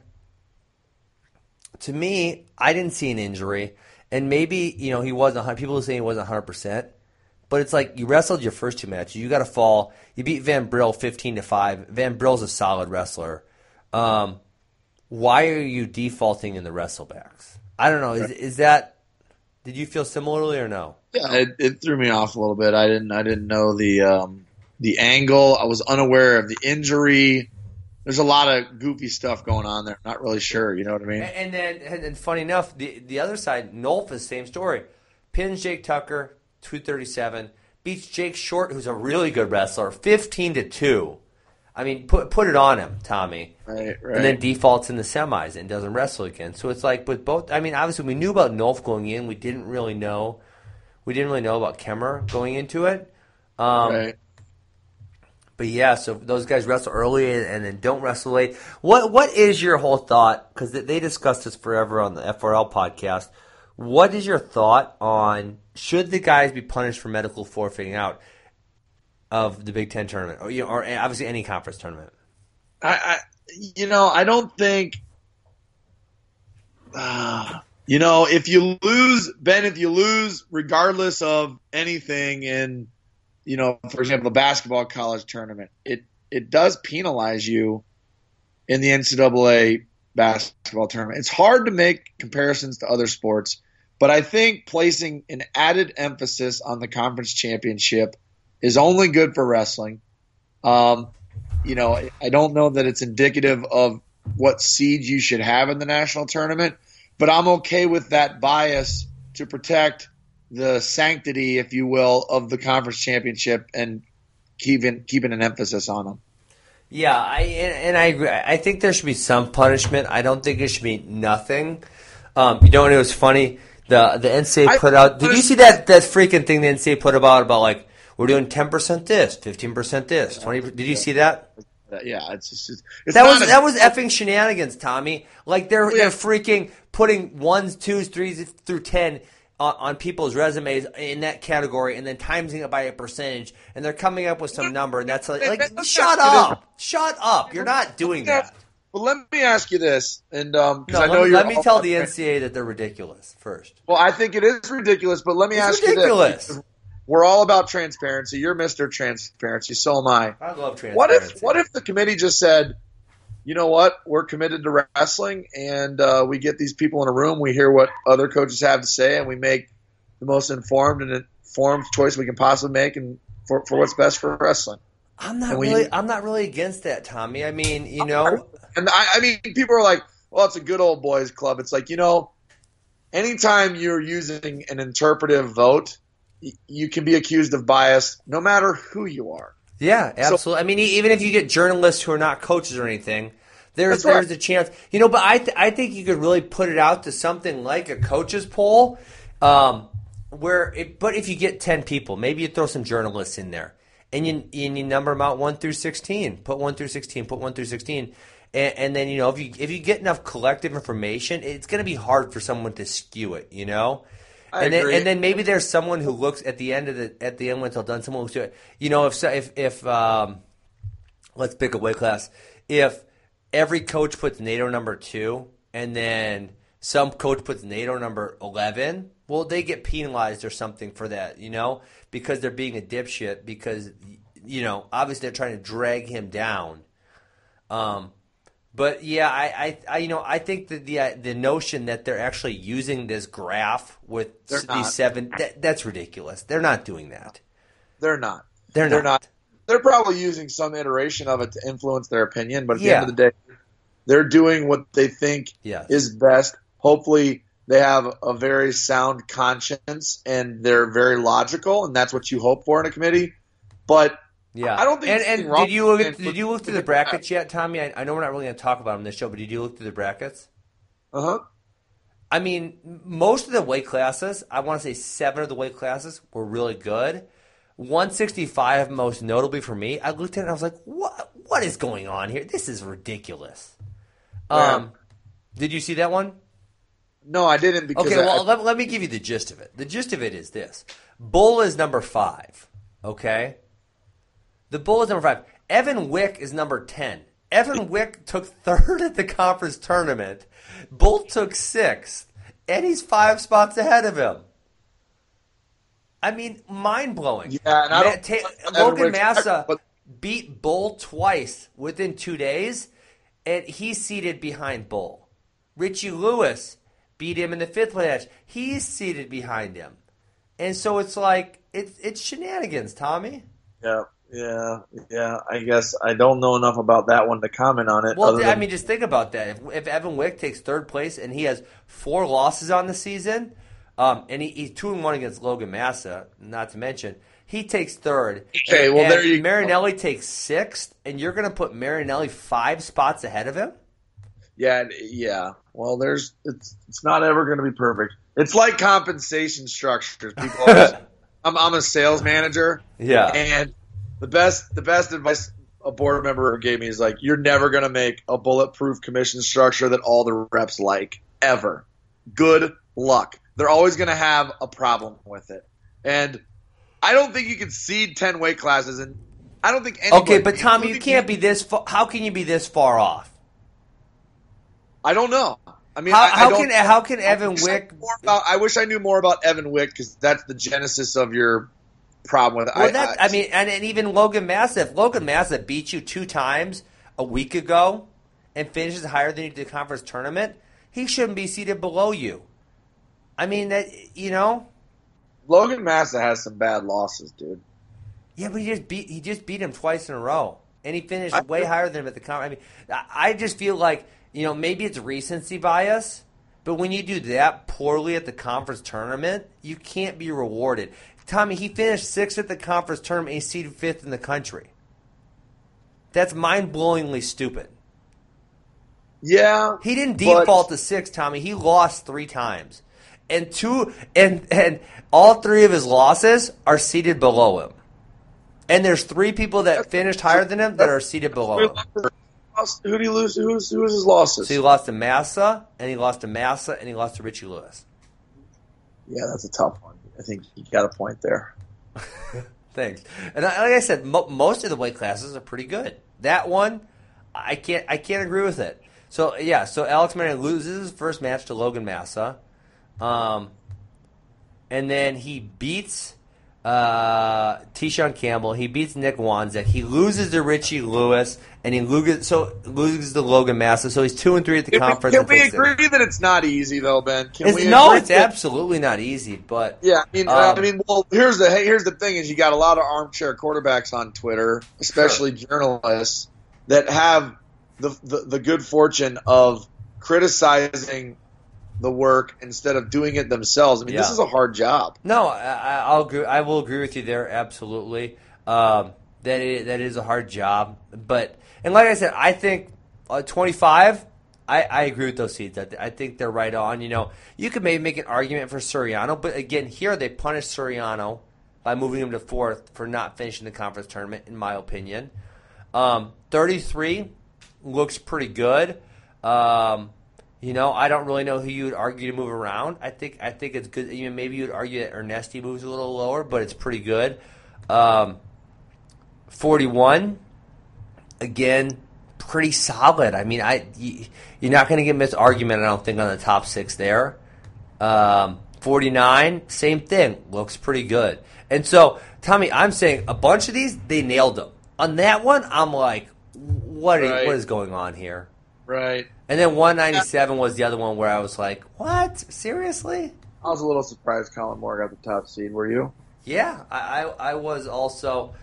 to me, I didn't see an injury. And maybe, he wasn't. People are saying he wasn't 100%. But it's like you wrestled your first two matches. You got to fall. You beat Van Brill 15-5. Van Brill's a solid wrestler. Why are you defaulting in the wrestlebacks? I don't know. Is that? Did you feel similarly or no? Yeah, it threw me off a little bit. I didn't know the angle. I was unaware of the injury. There's a lot of goofy stuff going on there. Not really sure. You know what I mean? And funny enough, the other side, Nolf is same story. Pins Jake Tucker 237, beats Jake Short, who's a really good wrestler, 15-2. I mean, put it on him, Tommy. Right. And then defaults in the semis and doesn't wrestle again. So it's like with both. I mean, obviously we knew about Nolf going in. We didn't really know about Kemmerer going into it. Right. But yeah, so those guys wrestle early and then don't wrestle late. What is your whole thought? Because they discussed this forever on the FRL podcast. What is your thought on should the guys be punished for medical forfeiting out of the Big Ten tournament, or obviously any conference tournament? I don't think. If you lose, regardless of anything in, for example, the basketball college tournament, it does penalize you in the NCAA basketball tournament. It's hard to make comparisons to other sports, but I think placing an added emphasis on the conference championship is only good for wrestling. I don't know that it's indicative of what seeds you should have in the national tournament, but I'm okay with that bias to protect the sanctity, if you will, of the conference championship and keeping an emphasis on them. Yeah, I agree. I think there should be some punishment. I don't think it should be nothing. It was funny. The NCAA put out. Did you see that freaking thing the NCAA put about like we're doing 10% this, 15% this, 20%? Did you see that? Yeah, it's that was effing shenanigans, Tommy. Like they're freaking putting 1s, 2s, 3s through 10 on people's resumes in that category, and then timesing it by a percentage, and they're coming up with some number, and that's like shut up! You're not doing that. Well, let me ask you this, and let me tell the NCAA that they're ridiculous first. Well, I think it is ridiculous, but let me ask you this. We're all about transparency. You're Mr. Transparency, so am I. I love transparency. What if the committee just said, you know what, we're committed to wrestling, and we get these people in a room, we hear what other coaches have to say, and we make the most informed choice we can possibly make, and for what's best for wrestling. I'm not really against that, Tommy. I mean, and I mean, people are like, well, it's a good old boys club. It's like, anytime you're using an interpretive vote, you can be accused of bias no matter who you are. Yeah, absolutely. I mean, even if you get journalists who are not coaches or anything, there's a chance. But I think you could really put it out to something like a coaches poll, but if you get 10 people, maybe you throw some journalists in there, and you number them out 1 through 16. Put 1 through 16. Put 1 through 16. And then if you get enough collective information, it's going to be hard for someone to skew it. I agree. And then maybe there's someone who looks at the end when it's all done. Someone looks at it. If let's pick a weight class. If every coach puts NATO number 2, and then some coach puts NATO number 11, well, they get penalized or something for that. Because they're being a dipshit. Because obviously they're trying to drag him down. But yeah, I think that the notion that they're actually using this graph with these 7, that's ridiculous. They're not doing that. They're not. They're not. They're probably using some iteration of it to influence their opinion, but at the end of the day, they're doing what they think is best. Hopefully, they have a very sound conscience and they're very logical, and that's what you hope for in a committee. But yeah, I don't think. And did you look through the brackets yet, Tommy? I know we're not really going to talk about them in this show, but did you look through the brackets? I mean, most of the weight classes, I want to say 7 of the weight classes were really good. 165, most notably for me, I looked at it and I was like, what is going on here? This is ridiculous. Did you see that one? No, I didn't. Because let me give you the gist of it. The gist of it is this. Bull is number 5, okay? The Bull is number 5. Evan Wick is number 10. Evan Wick took 3rd at the conference tournament. Bull took 6th. And he's 5 spots ahead of him. I mean, mind-blowing. Yeah, and Logan Massa beat Bull twice within 2 days, and he's seated behind Bull. Richie Lewis beat him in the 5th match. He's seated behind him. And so it's like, it's shenanigans, Tommy. Yeah. I guess I don't know enough about that one to comment on it. Well, I mean, just think about that. If Evan Wick takes 3rd place and he has 4 losses on the season, and he's 2-1 against Logan Massa, not to mention, he takes 3rd. Okay, well, there you go. Marinelli takes 6th, and you're going to put Marinelli 5 spots ahead of him? Yeah. Well, it's not ever going to be perfect. It's like compensation structures. People always, I'm a sales manager. Yeah. And the best advice a board member gave me is like, you're never going to make a bulletproof commission structure that all the reps like, ever. Good luck. They're always going to have a problem with it. And I don't think you can seed 10 weight classes, and I don't think anybody... Okay, but Tommy, you can't be this how can you be this far off? I don't know. I mean, how can Evan Wick... I wish I knew more about Evan Wick, because that's the genesis of your problem with it. Well, and even Logan Massa. If Logan Massa beat you 2 times a week ago and finishes higher than you did the conference tournament, he shouldn't be seated below you. I mean, that Logan Massa has some bad losses, dude. Yeah, but he just beat him twice in a row, and he finished way higher than him at the conference. I mean, I just feel like maybe it's recency bias, but when you do that poorly at the conference tournament, you can't be rewarded. Tommy, he finished 6th at the conference tournament, and he's seeded 5th in the country. That's mind-blowingly stupid. Yeah. He didn't default to 6, Tommy. He lost 3 times. and all three of his losses are seated below him. And there's three people that finished higher than him that are seated below him. Who did he lose? Who's his losses? So he lost to Massa, and he lost to Massa, and he lost to Richie Lewis. Yeah, that's a tough one. I think you got a point there. Thanks. And like I said, most of the weight classes are pretty good. That one, I can't agree with it. So yeah, so Alex Manoah loses his first match to Logan Massa, and then he beats Tishon Campbell. He beats Nick Wanzek. He loses to Richie Lewis, and he loses to Logan Massa. So he's 2-3 at the conference. Can we agree that it's not easy though, Ben? It's absolutely not easy. But yeah, I mean, well, here's the thing: is you got a lot of armchair quarterbacks on Twitter, especially journalists that have the good fortune of criticizing the work instead of doing it themselves. I mean, This is a hard job. No, I'll agree. I will agree with you there. Absolutely, that is a hard job. And like I said, I think 25. I agree with those seeds. I think they're right on. You could maybe make an argument for Suriano, but again, here they punished Suriano by moving him to 4th for not finishing the conference tournament, in my opinion. 33 looks pretty good. I don't really know who you would argue to move around. I think it's good. Maybe you would argue that Ernesti moves a little lower, but it's pretty good. 41, again, pretty solid. I mean, you're not going to get missed argument, I don't think, on the top 6 there. 49, same thing, looks pretty good. And so, Tommy, I'm saying a bunch of these, they nailed them. On that one, I'm like, what is going on here? Right. And then 197 was the other one where I was like, what? Seriously? I was a little surprised Colin Moore got the top seed. Were you? Yeah, I was also.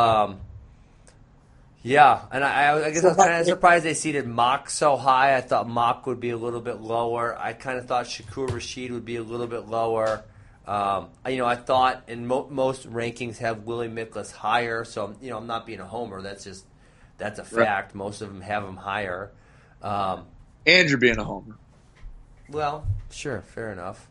Yeah, and I guess I was kind of surprised they seeded Mock so high. I thought Mock would be a little bit lower. I kind of thought Shakur Rashid would be a little bit lower. I thought in most rankings have Willie Miklas higher. So, I'm not being a homer. That's a fact. Right. Most of them have him higher. And you're being a homer. Well, sure, fair enough.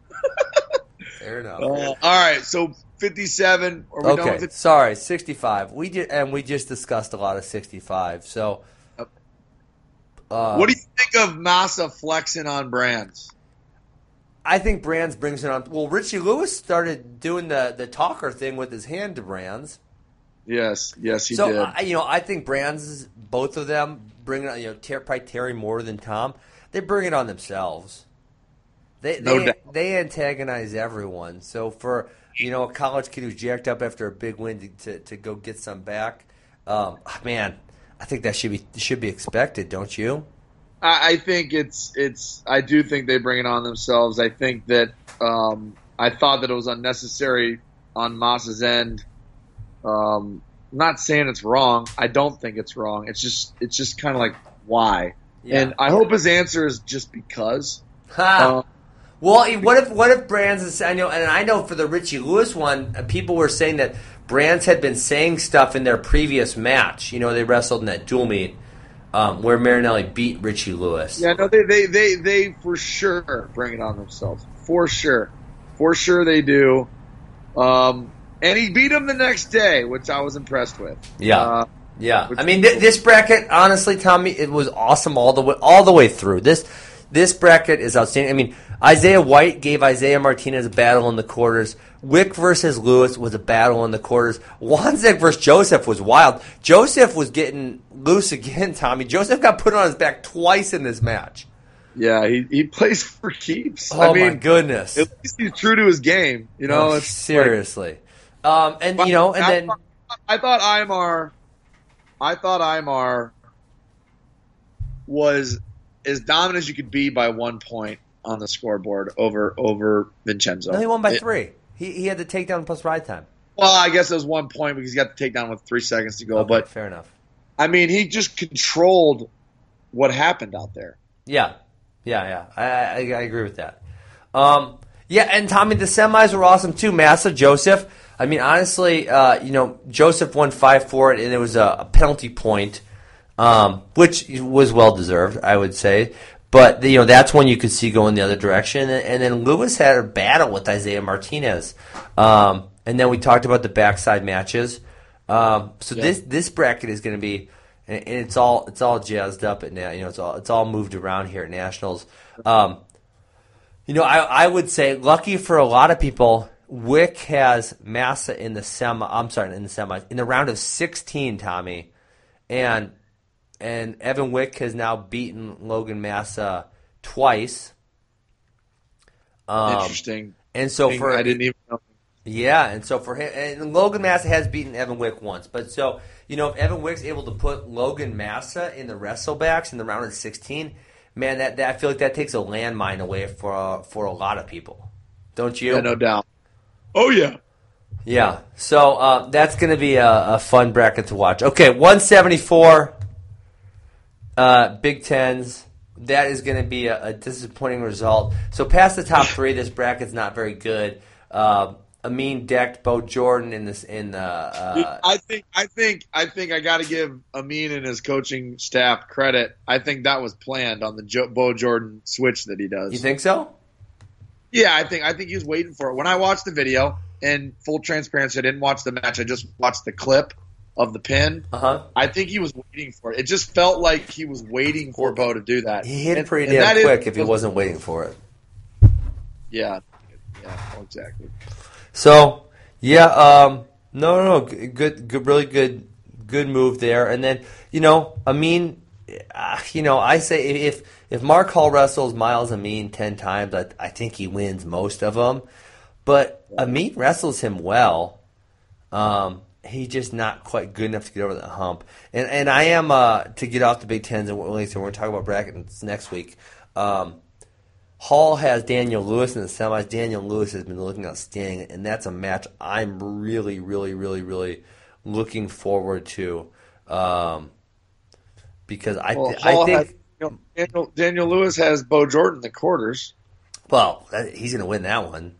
Fair enough. All right, so 57. Are we done with it? Sorry, 65. We just discussed a lot of 65. So, what do you think of Massa flexing on Brands? I think Brands brings it on. Well, Richie Lewis started doing the talker thing with his hand to Brands. Yes, he did. So, I think Brands, both of them, bring it on, probably Terry more than Tom. They bring it on themselves. They antagonize everyone. So for, a college kid who's jacked up after a big win to go get some back, man, I think that should be expected, don't you? I think I do think they bring it on themselves. I think that I thought that it was unnecessary on Massa's end. I'm not saying it's wrong. I don't think it's wrong. It's just kind of like, why? Yeah. And I hope his answer is just because. Well, what if Brands is, I know for the Richie Lewis one, people were saying that Brands had been saying stuff in their previous match. They wrestled in that dual meet where Marinelli beat Richie Lewis. Yeah, no, they for sure bring it on themselves. For sure they do. And he beat him the next day, which I was impressed with. Yeah. This bracket, honestly, Tommy, it was awesome all the way through. This bracket is outstanding. Isaiah White gave Isaiah Martinez a battle in the quarters. Wick versus Lewis was a battle in the quarters. Wanzek versus Joseph was wild. Joseph was getting loose again, Tommy. Joseph got put on his back twice in this match. Yeah, he plays for keeps. Oh, my goodness. At least he's true to his game. Seriously. I thought Aymar was as dominant as you could be by 1 point on the scoreboard over Vincenzo. No, he won by 3. He had the takedown plus ride time. Well, I guess it was 1 point because he got the takedown with 3 seconds to go. Okay, but fair enough. He just controlled what happened out there. Yeah. I agree with that. And Tommy, the semis were awesome too. Massa, Joseph. Honestly, Joseph won 5-4, and it was a penalty point, which was well deserved, I would say. But that's when you could see going the other direction. And then Lewis had a battle with Isaiah Martinez. And then we talked about the backside matches. This bracket is going to be, and it's all jazzed up at now. It's all moved around here at Nationals. I would say, lucky for a lot of people, Wick has Massa in the semis, in the round of 16, Tommy, and Evan Wick has now beaten Logan Massa twice. Interesting. And so I didn't even know. Yeah, and so for him, and Logan Massa has beaten Evan Wick once, but so if Evan Wick's able to put Logan Massa in the wrestlebacks in the round of 16, man, that I feel like that takes a landmine away for a lot of people, don't you? Yeah, no doubt. Oh yeah. Yeah, so that's going to be a fun bracket to watch. Okay, 174, Big Tens. That is going to be a disappointing result. So past the top three, this bracket's not very good. Amin decked Bo Jordan in the. I think I got to give Amin and his coaching staff credit. I think that was planned on the Bo Jordan switch that he does. You think so? Yeah, I think he was waiting for it. When I watched the video, and full transparency, I didn't watch the match. I just watched the clip of the pin. I think he was waiting for it. It just felt like he was waiting for Bo to do that. He hit it pretty damn quick if he wasn't waiting for it. Yeah, exactly. So, yeah, no, good, really good move there. And then, Amin, I say if Mark Hall wrestles Miles Amin 10 times, I think he wins most of them. But Amin wrestles him well. He's just not quite good enough to get over the hump. And I am, to get off the Big Tens, and we're going to talk about brackets next week. Hall has Daniel Lewis in the semis. Daniel Lewis has been looking outstanding, and that's a match I'm really, really, really, really looking forward to. Because I think Daniel Lewis has Bo Jordan in the quarters. Well, he's going to win that one.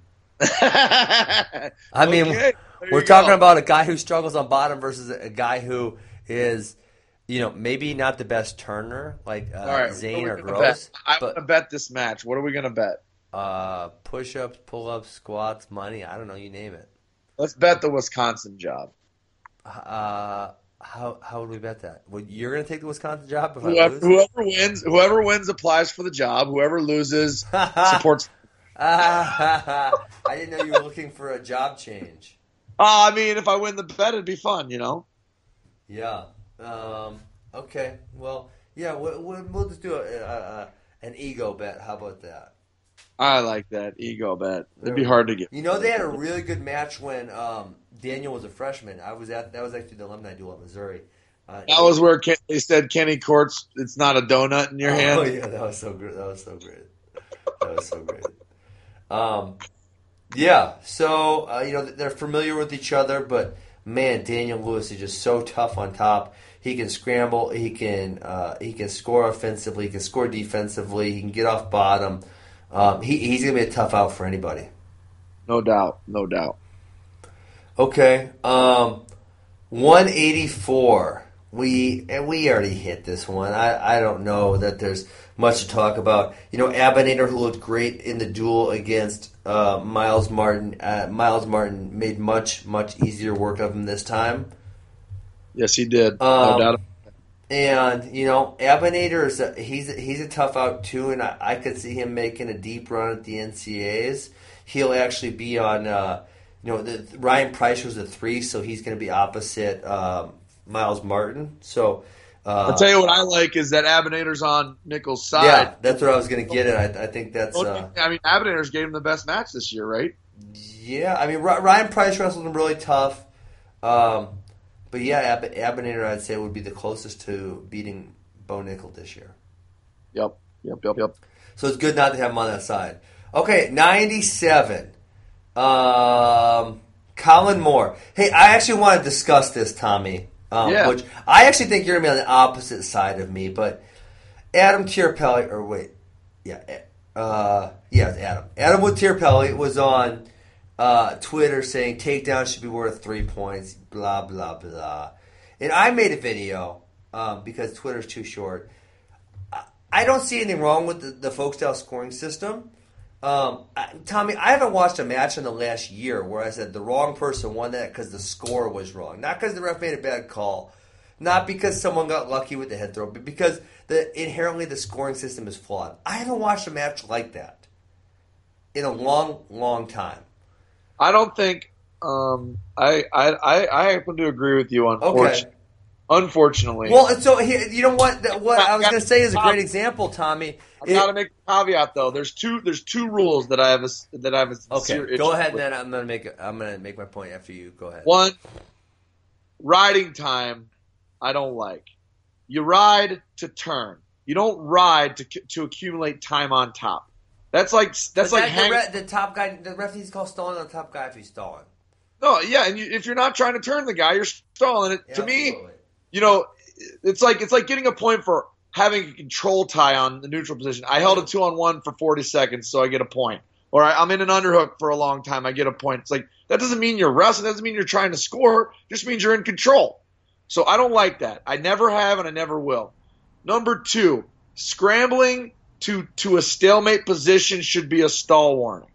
I mean, we're talking about a guy who struggles on bottom versus a guy who is, maybe not the best turner like Zane or Gross. I want to bet this match. What are we going to bet? Push-ups, pull-ups, squats, money. I don't know. You name it. Let's bet the Wisconsin job. How would we bet that? Well, you're going to take the Wisconsin job if whoever wins applies for the job. Whoever loses supports. I didn't know you were looking for a job change. I mean, if I win the bet, it'd be fun, Yeah. Okay. Well, yeah. We'll just do an ego bet. How about that? I like that ego bet. It'd be hard to get. They had a really good match when Daniel was a freshman. That was actually the alumni duel at Missouri. That was where they said Kenny Courts, it's not a donut in your hand. Oh yeah, that was so great. That was so great. Yeah. So they're familiar with each other, but man, Daniel Lewis is just so tough on top. He can scramble. He can score offensively. He can score defensively. He can get off bottom. He's gonna be a tough out for anybody. No doubt. Okay. 184. We already hit this one. I don't know that there's much to talk about. Abinator, who looked great in the duel against Miles Martin. Miles Martin made much easier work of him this time. Yes, he did. No doubt. And Abinator he's a tough out too, and I could see him making a deep run at the NCAAs. He'll actually be on. Ryan Price was a 3, so he's going to be opposite Miles Martin. So I'll tell you what I like is that Abinator's on Nichols' side. Yeah, that's what I was going to get at. I think that's. Abinator's gave him the best match this year, right? Yeah, Ryan Price wrestled him really tough. But yeah, Abinator, I'd say, would be the closest to beating Bo Nickel this year. Yep. So it's good not to have him on that side. Okay, 97. Colin Moore. Hey, I actually want to discuss this, Tommy. Which I actually think you're going to be on the opposite side of me, but Adam Tierpelli, it's Adam. Adam with Tierpelli was on Twitter saying takedown should be worth 3 points, blah, blah, blah. And I made a video, because Twitter's too short. I don't see anything wrong with the folk style scoring system. Tommy, I haven't watched a match in the last year where I said the wrong person won that because the score was wrong. Not because the ref made a bad call. Not because someone got lucky with the head throw, but because inherently the scoring system is flawed. I haven't watched a match like that in a long, long time. I don't think I happen to agree with you, unfortunately. Well, so you know what I was going to say is a great example, Tommy. I got to make a caveat though. There's two rules that I have. Okay, go ahead, and then I'm going to make my point after you. Go ahead. One, riding time, I don't like. You ride to turn. You don't ride to accumulate time on top. That's like the top guy. The ref needs to call stalling on the top guy if he's stalling. No, yeah, and if you're not trying to turn the guy, you're stalling it. Yeah, to me, absolutely. you know, it's like getting a point for having a control tie on the neutral position. I held a 2-on-1 for 40 seconds, so I get a point. Or I'm in an underhook for a long time, I get a point. It's like that doesn't mean you're wrestling. That doesn't mean you're trying to score. It just means you're in control. So I don't like that. I never have, and I never will. Number 2, scrambling to a stalemate position should be a stall warning.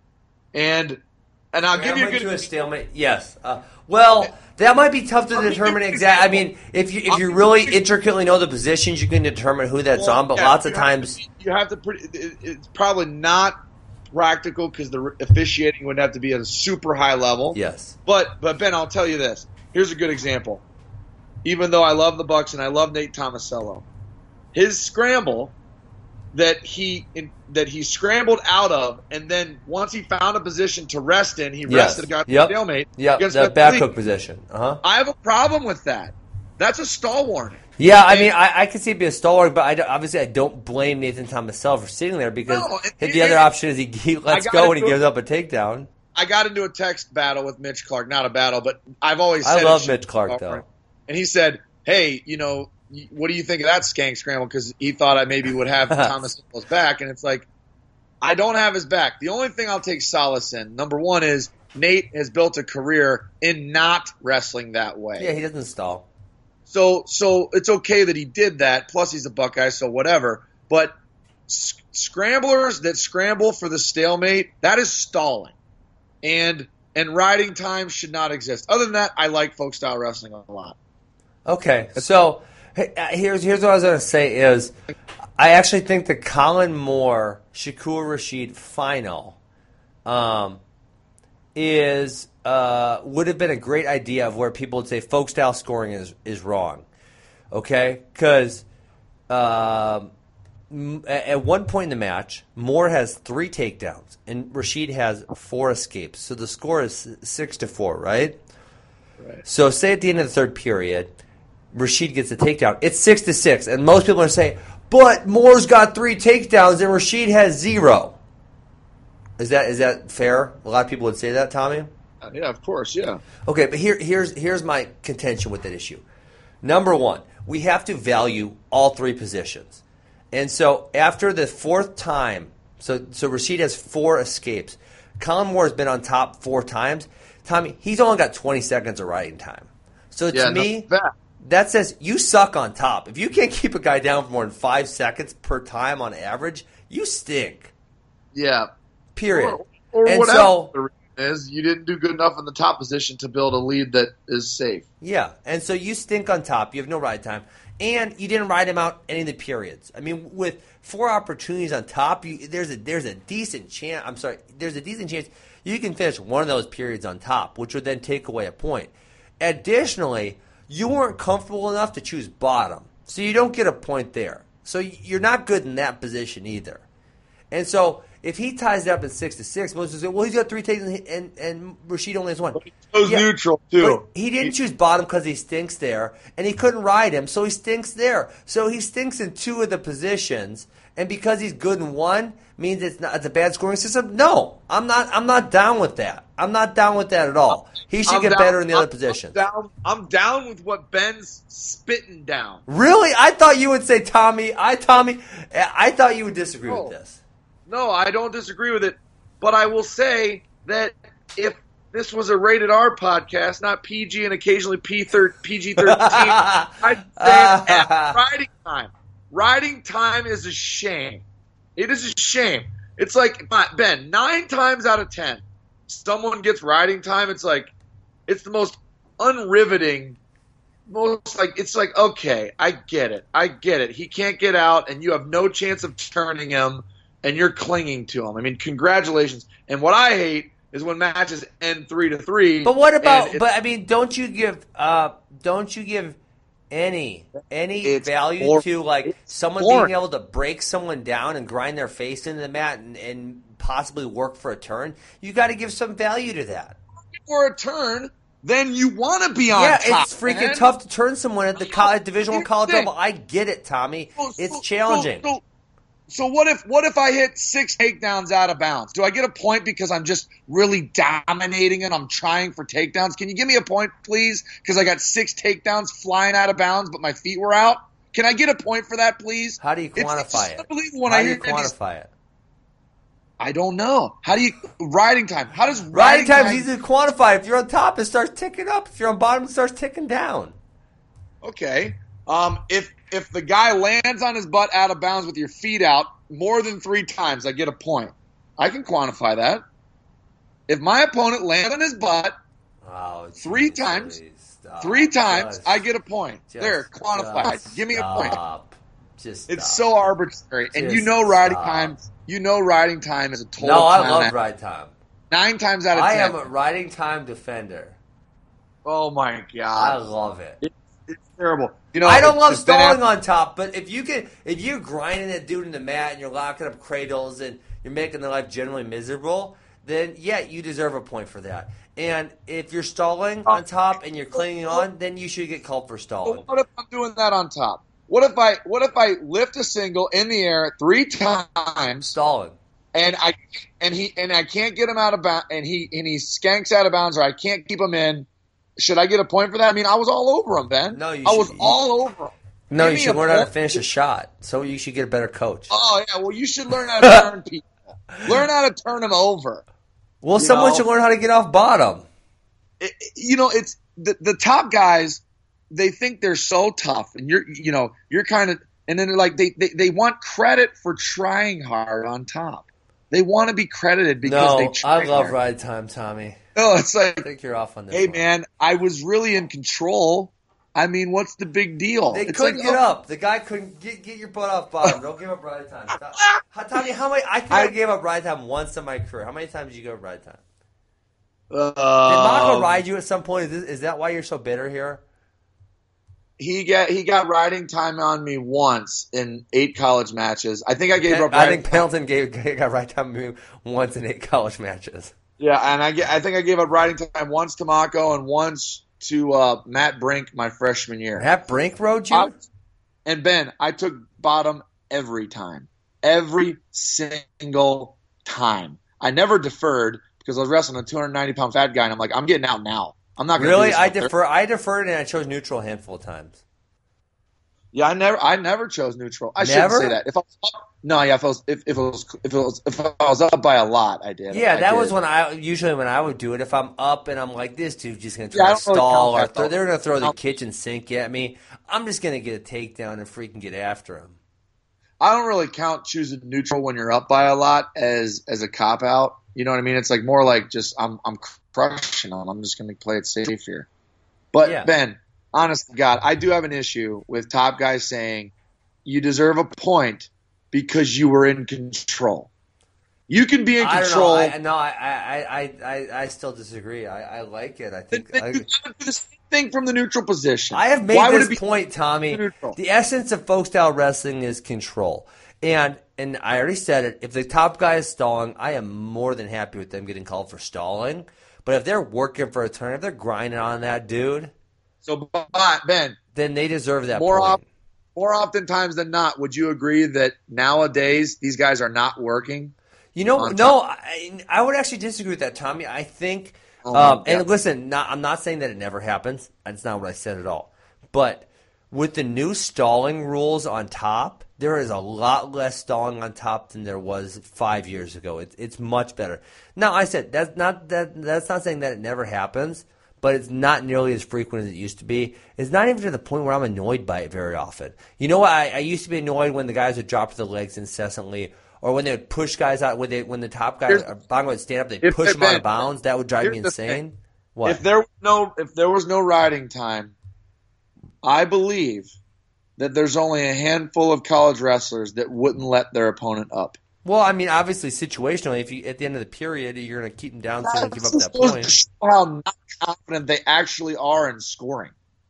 And I'll give you a good to a stalemate. Yes. That might be tough to determine exactly. I mean, if you really intricately know the positions, you can determine who that's on. But lots of times you have to. It's probably not practical because the officiating would have to be at a super high level. Yes. But Ben, I'll tell you this. Here's a good example. Even though I love the Bucks and I love Nate Tomasello, his scramble that he scrambled out of, and then once he found a position to rest in, he rested a guy for stalemate. Yep, that back hook position. I have a problem with that. That's a stall warning. Yeah, I mean, I can see it be a stall warning, but obviously I don't blame Nathan Tomasello for sitting there because the other option is he lets go and he gives up a takedown. I got into a text battle with Mitch Clark. Not a battle, but I've always said I love Mitch Clark, though. And he said, hey, what do you think of that skank scramble? Because he thought I maybe would have Tomasello's back. And it's like, I don't have his back. The only thing I'll take solace in, number 1, is Nate has built a career in not wrestling that way. Yeah, he doesn't stall. So it's okay that he did that. Plus, he's a Buckeye, so whatever. But scramblers that scramble for the stalemate, that is stalling. And riding time should not exist. Other than that, I like folk style wrestling a lot. Okay, so here's what I was going to say is I actually think the Colin Moore Shakur Rashid final would have been a great idea of where people would say folk style scoring is wrong. Okay, because at one point in the match, Moore has 3 takedowns and Rashid has 4 escapes. So the score is 6-4, right? Right. So say at the end of the third period, Rashid gets a takedown. It's 6-6, and most people are saying, but Moore's got 3 takedowns and Rashid has 0. Is that fair? A lot of people would say that, Tommy? Yeah, of course, yeah. Okay, but here's my contention with that issue. Number 1, we have to value all 3 positions. And so after the 4th time, so Rashid has 4 escapes. Colin Moore has been on top 4 times. Tommy, he's only got 20 seconds of riding time. So to me, that says you suck on top. If you can't keep a guy down for more than 5 seconds per time on average, you stink. Yeah. Period. Or and whatever so, the reason is, you didn't do good enough in the top position to build a lead that is safe. Yeah, and so you stink on top. You have no ride time. And you didn't ride him out any of the periods. I mean, with 4 opportunities on top, there's a decent chance. There's a decent chance you can finish one of those periods on top, which would then take away a point. Additionally, you weren't comfortable enough to choose bottom, so you don't get a point there. So you're not good in that position either. And so if he ties it up at 6-6, most people say, well, he's got 3 takes and Rashid only has 1. But he chose neutral, too. But he didn't choose bottom because he stinks there, and he couldn't ride him, so he stinks there. So he stinks in 2 of the positions, and because he's good in 1 means it's a bad scoring system? No, I'm not down with that. I'm not down with that at all. He should get better in the other positions. I'm down with what Ben's spitting down. Really? I thought you would say, Tommy, I thought you would disagree with this. No, I don't disagree with it. But I will say that if this was a rated R podcast, not PG and occasionally PG-13, I'd say at riding time. riding time is a shame. It is a shame. It's like, Ben, 9 times out of 10, someone gets riding time. It's like, it's the most unriveting, it's like, okay, I get it. He can't get out, and you have no chance of turning him, and you're clinging to him. I mean, congratulations. And what I hate is when matches end 3-3. But what about? But I mean, don't you give any value to like someone being able to break someone down and grind their face into the mat and possibly work for a turn? You got to give some value to that. For a turn, then you want to be on top. Yeah, it's freaking tough to turn someone at the Division I college level. I get it, Tommy. It's challenging. So what if I hit 6 takedowns out of bounds? Do I get a point because I'm just really dominating and I'm trying for takedowns? Can you give me a point, please? Because I got 6 takedowns flying out of bounds, but my feet were out. Can I get a point for that, please? How do you quantify it? Unbelievable. How do you quantify it? I don't know. How do you riding time? How does riding time is easy to quantify? If you're on top, it starts ticking up. If you're on bottom, it starts ticking down. Okay. If the guy lands on his butt out of bounds with your feet out more than 3 times, I get a point. I can quantify that. If my opponent lands on his butt 3 times, I get a point. There, quantified. Give me a point. It's so arbitrary. And riding time. You know riding time is a total. No, I love ride time. 9 times out of 10. I am a riding time defender. Oh my god, I love it. It's terrible. I don't love stalling on top, but if you're grinding that dude in the mat and you're locking up cradles and you're making their life generally miserable, then yeah, you deserve a point for that. And if you're stalling on top and you're clinging on, then you should get called for stalling. What if I'm doing that on top? What if I lift a single in the air 3 times, stalling, and I can't get him out of bounds, and he skanks out of bounds, or I can't keep him in? Should I get a point for that? I mean, I was all over him, Ben. No, all over him. No, you should learn how to finish a shot. So you should get a better coach. Oh yeah, well you should learn how to turn people. Learn how to turn them over. Well, someone should learn how to get off bottom. It's the top guys. They think they're so tough, and you're kind of, and then they're like they want credit for trying hard on top. They want to be credited because they try I love hard. ride time, Tommy. No, it's like, I think you're off on this. Hey, one. man, I was really in control. I mean, what's the big deal? They couldn't get up. The guy couldn't get your butt off bottom. Don't give up ride time. Tommy, I think I gave up ride time once in my career. How many times did you give up ride time? Did Mako ride you at some point? Is that why you're so bitter here? He got riding time on me once in 8 college matches. I think I gave up. I think Pendleton got ride time on me once in 8 college matches. Yeah, and I think I gave up riding time once to Mako and once to Matt Brink my freshman year. Matt Brink rode you? And Ben, I took bottom every time. Every single time. I never deferred because I was wrestling a 290-pound fat guy, and I'm like, I'm getting out now. I'm not going to really. I deferred, and I chose neutral a handful of times. Yeah, I never chose neutral. I shouldn't say that. If I was up, if I was up by a lot, I did. Yeah, that was when I would do it. If I'm up and I'm like, this dude's just going to try to stall, or they're going to throw the kitchen sink at me, I'm just going to get a takedown and freaking get after him. I don't really count choosing neutral when you're up by a lot as a cop out. You know what I mean? It's like more like just I'm crushing them. I'm just going to play it safe here. But yeah. Ben, honest to God, I do have an issue with top guys saying you deserve a point because you were in control. You can be in control. I still disagree. I like it. I think you gotta do the same thing from the neutral position. I have made this point, Tommy. The essence of folk style wrestling is control. And I already said it. If the top guy is stalling, I am more than happy with them getting called for stalling. But if they're working for a turn, if they're grinding on that dude, so Ben, then they deserve that point. More oftentimes than not, would you agree that nowadays these guys are not working? I would actually disagree with that, Tommy. I think, and listen, I'm not saying that it never happens. That's not what I said at all. But with the new stalling rules on top, there is a lot less stalling on top than there was 5 years ago. It's much better. Now, I said that's not saying that it never happens, but it's not nearly as frequent as it used to be. It's not even to the point where I'm annoyed by it very often. You know what? I used to be annoyed when the guys would drop to the legs incessantly, or when they would push guys out, when the top guy or bottom would stand up, they'd push them out of bounds. That would drive me insane. What? If there was no riding time, I believe that there's only a handful of college wrestlers that wouldn't let their opponent up. Well, I mean, obviously, situationally, if you at the end of the period, you're going to keep them down so they don't give up that Show point. how not confident they actually are in scoring.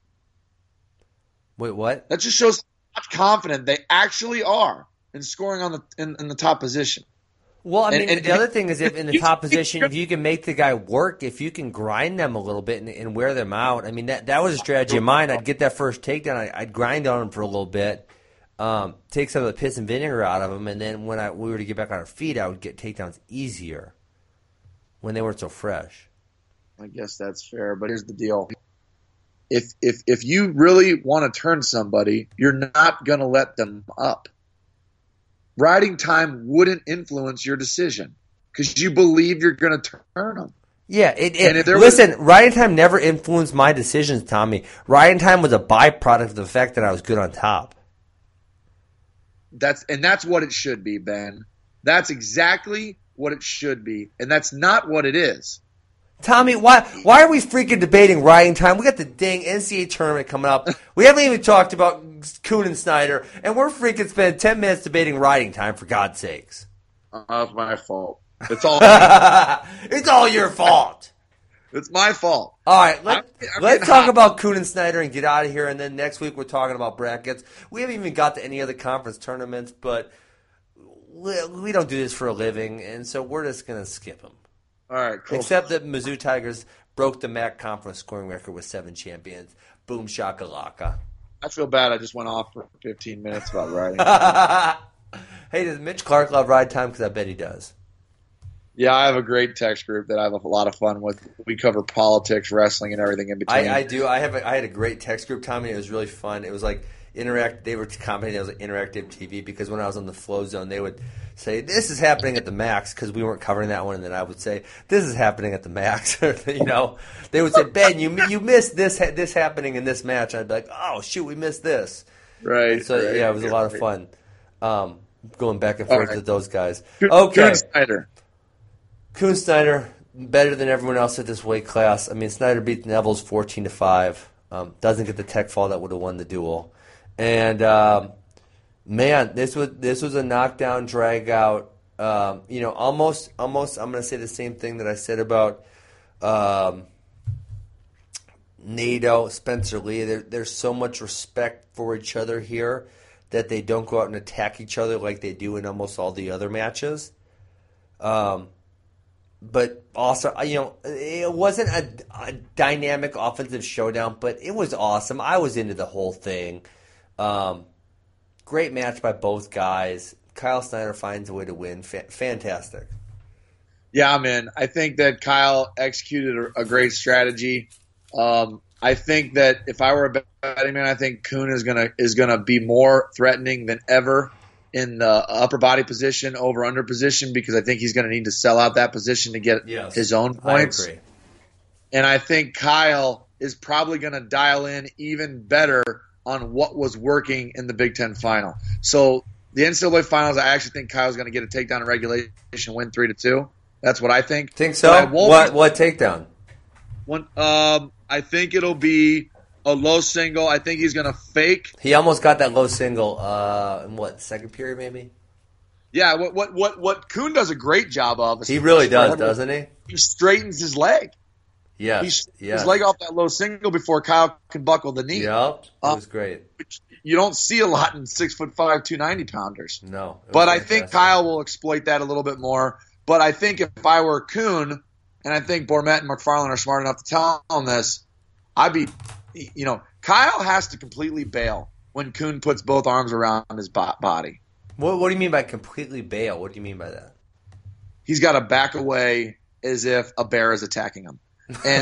Wait, what? That just shows how much confident they actually are in scoring on in the top position. Well, I mean, the other thing is if in the top position, if you can make the guy work, if you can grind them a little bit and wear them out, I mean, that was a strategy of mine. I'd get that first takedown. I'd grind on them for a little bit, take some of the piss and vinegar out of them, and then when we were to get back on our feet, I would get takedowns easier when they weren't so fresh. I guess that's fair, but here's the deal. If you really want to turn somebody, you're not going to let them up. Riding time wouldn't influence your decision because you believe you're going to turn them. Yeah, listen, riding time never influenced my decisions, Tommy. Riding time was a byproduct of the fact that I was good on top. That's what it should be, Ben. That's exactly what it should be, and that's not what it is. Tommy, why are we freaking debating riding time? We got the dang NCAA tournament coming up. We haven't even talked about Kuhn and Snyder, and we're freaking spending 10 minutes debating riding time, for God's sakes. It's my fault. It's all It's all your fault. It's my fault. All right, let's talk about Kuhn and Snyder and get out of here, and then next week we're talking about brackets. We haven't even got to any other conference tournaments, but we don't do this for a living, and so we're just going to skip them. All right, cool. Except that Mizzou Tigers broke the MAC conference scoring record with 7 champions. Boom shakalaka. I feel bad. I just went off for 15 minutes about riding. Hey, does Mitch Clark love ride time? Because I bet he does. Yeah, I have a great text group that I have a lot of fun with. We cover politics, wrestling, and everything in between. I do. I had a great text group, Tommy. It was really fun. It was like they were commenting it was like interactive TV because when I was on the Flow Zone, they would say, "This is happening at the Max," because we weren't covering that one, and then I would say, "This is happening at the Max." They would say, "Ben, you missed this happening in this match." I'd be like, "Oh shoot, we missed this." Right. So right, yeah, it was a lot of fun going back and forth with those guys. Okay. Kuhn Snyder better than everyone else at this weight class. I mean, Snyder beat the Neville's 14-5. Doesn't get the tech fall that would have won the duel. And man, this was a knockdown, drag out. Almost. I'm going to say the same thing that I said about Nato, Spencer Lee. There's so much respect for each other here that they don't go out and attack each other like they do in almost all the other matches. But also, it wasn't a dynamic offensive showdown, but it was awesome. I was into the whole thing. Great match by both guys. Kyle Snyder finds a way to win. Fantastic. Yeah, man. I think that Kyle executed a great strategy. I think that if I were a betting man, I think Kuhn is gonna be more threatening than ever in the upper body position, over-under position, because I think he's going to need to sell out that position to get his own points. I agree. And I think Kyle is probably going to dial in even better on what was working in the Big Ten final. So the NCAA finals, I actually think Kyle's going to get a takedown in regulation and win 3-2. That's what I think. Think so? What takedown? I think it'll be a low single. I think he's going to fake. He almost got that low single in second period maybe? Yeah, what Kuhn does a great job of. He really does, doesn't he? He straightens his leg. Yeah. His leg off that low single before Kyle can buckle the knee. Yep. It was great. You don't see a lot in 6'5", 290 pounders. No. But I think Kyle will exploit that a little bit more. But I think if I were Kuhn, and I think Bormet and McFarland are smart enough to tell him this, I'd be Kyle has to completely bail when Kuhn puts both arms around his body. What do you mean by completely bail? What do you mean by that? He's got to back away as if a bear is attacking him. And,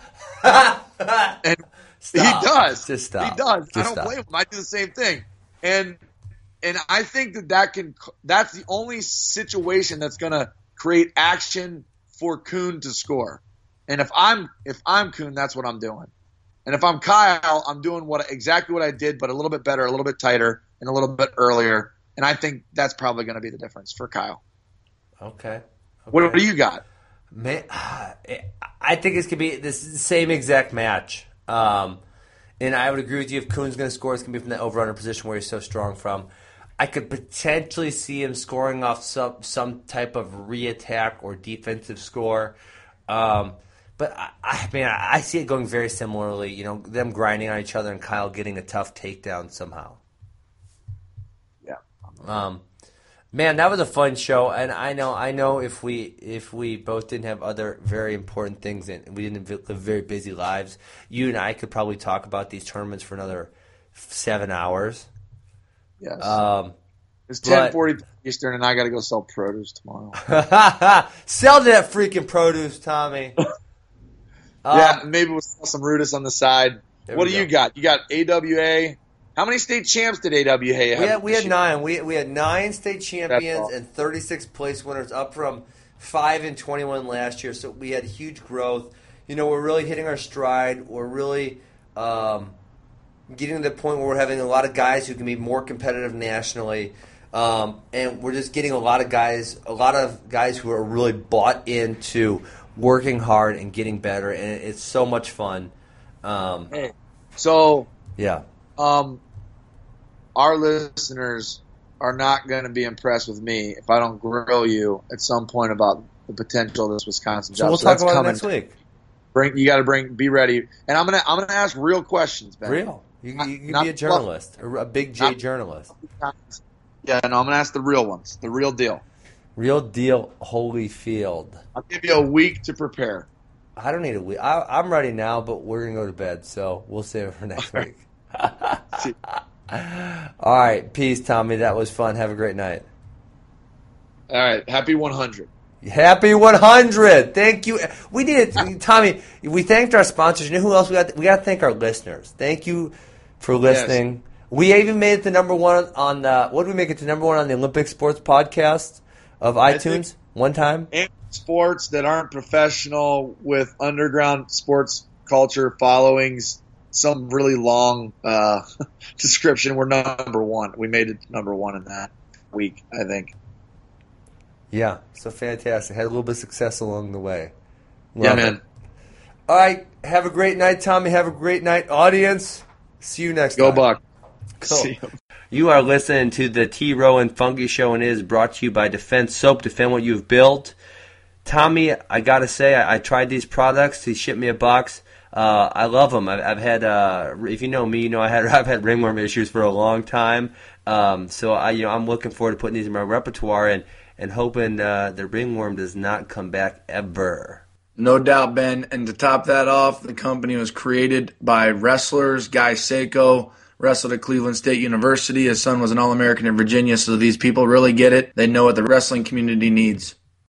and he does. Just stop. He does. Just I don't blame him. I do the same thing. And I think that's the only situation that's going to create action for Kuhn to score. And if I'm Kuhn, that's what I'm doing. And if I'm Kyle, I'm doing exactly what I did, but a little bit better, a little bit tighter, and a little bit earlier. And I think that's probably going to be the difference for Kyle. Okay. What do you got? Man, I think it's going to be the same exact match. And I would agree with you. If Kuhn's going to score, it's going to be from the over-under position where he's so strong from. I could potentially see him scoring off some type of re-attack or defensive score. But I see it going very similarly. You know, them grinding on each other and Kyle getting a tough takedown somehow. Yeah. Man, that was a fun show, and I know if we both didn't have other very important things and we didn't live very busy lives, you and I could probably talk about these tournaments for another 7 hours. Yes. It's 10:40 Eastern, and I got to go sell produce tomorrow. Sell that freaking produce, Tommy. Yeah, maybe we'll sell some Rudis on the side. What do you got? You got AWA. How many state champs did AWA have? We had 9. We had 9 state champions and 36 place winners, up from 5 and 21 last year. So we had huge growth. You know, we're really hitting our stride. We're really getting to the point where we're having a lot of guys who can be more competitive nationally. And we're just getting a lot of guys who are really bought into working hard and getting better, and it's so much fun. Yeah. Our listeners are not going to be impressed with me if I don't grill you at some point about the potential of this Wisconsin job. So we'll talk about it next week. You got to be ready, and I'm gonna ask real questions, Ben. Real. You can be a journalist, a big J journalist. Yeah, no, I'm gonna ask the real ones, the real deal. Real deal, Holyfield. I'll give you a week to prepare. I don't need a week. I'm ready now, but we're going to go to bed, so we'll save it for next week. All right. Peace, Tommy. That was fun. Have a great night. All right. Happy 100. Happy 100. Thank you. We did it. Tommy, we thanked our sponsors. You know who else we got? We got to thank our listeners. Thank you for listening. Yes. We even made it to number 1 on the – what did we make it to number 1 on the Olympic Sports Podcast of iTunes one time? Sports that aren't professional with underground sports culture followings, some really long description. We're number 1. We made it number 1 in that week, I think. Yeah, so fantastic. Had a little bit of success along the way. Yeah, man. All right, have a great night, Tommy. Have a great night, audience. See you next time. Go Buck. Cool. See you. You are listening to the T. Rowe and Funky Show, and it is brought to you by Defense Soap. Defend what you've built. Tommy, I got to say, I tried these products. He shipped me a box. I love them. I've had, if you know me, you know I've had ringworm issues for a long time. So I'm looking forward to putting these in my repertoire and hoping the ringworm does not come back ever. No doubt, Ben. And to top that off, the company was created by wrestlers. Guy Seiko wrestled at Cleveland State University. His son was an All-American in Virginia, so these people really get it. They know what the wrestling community needs.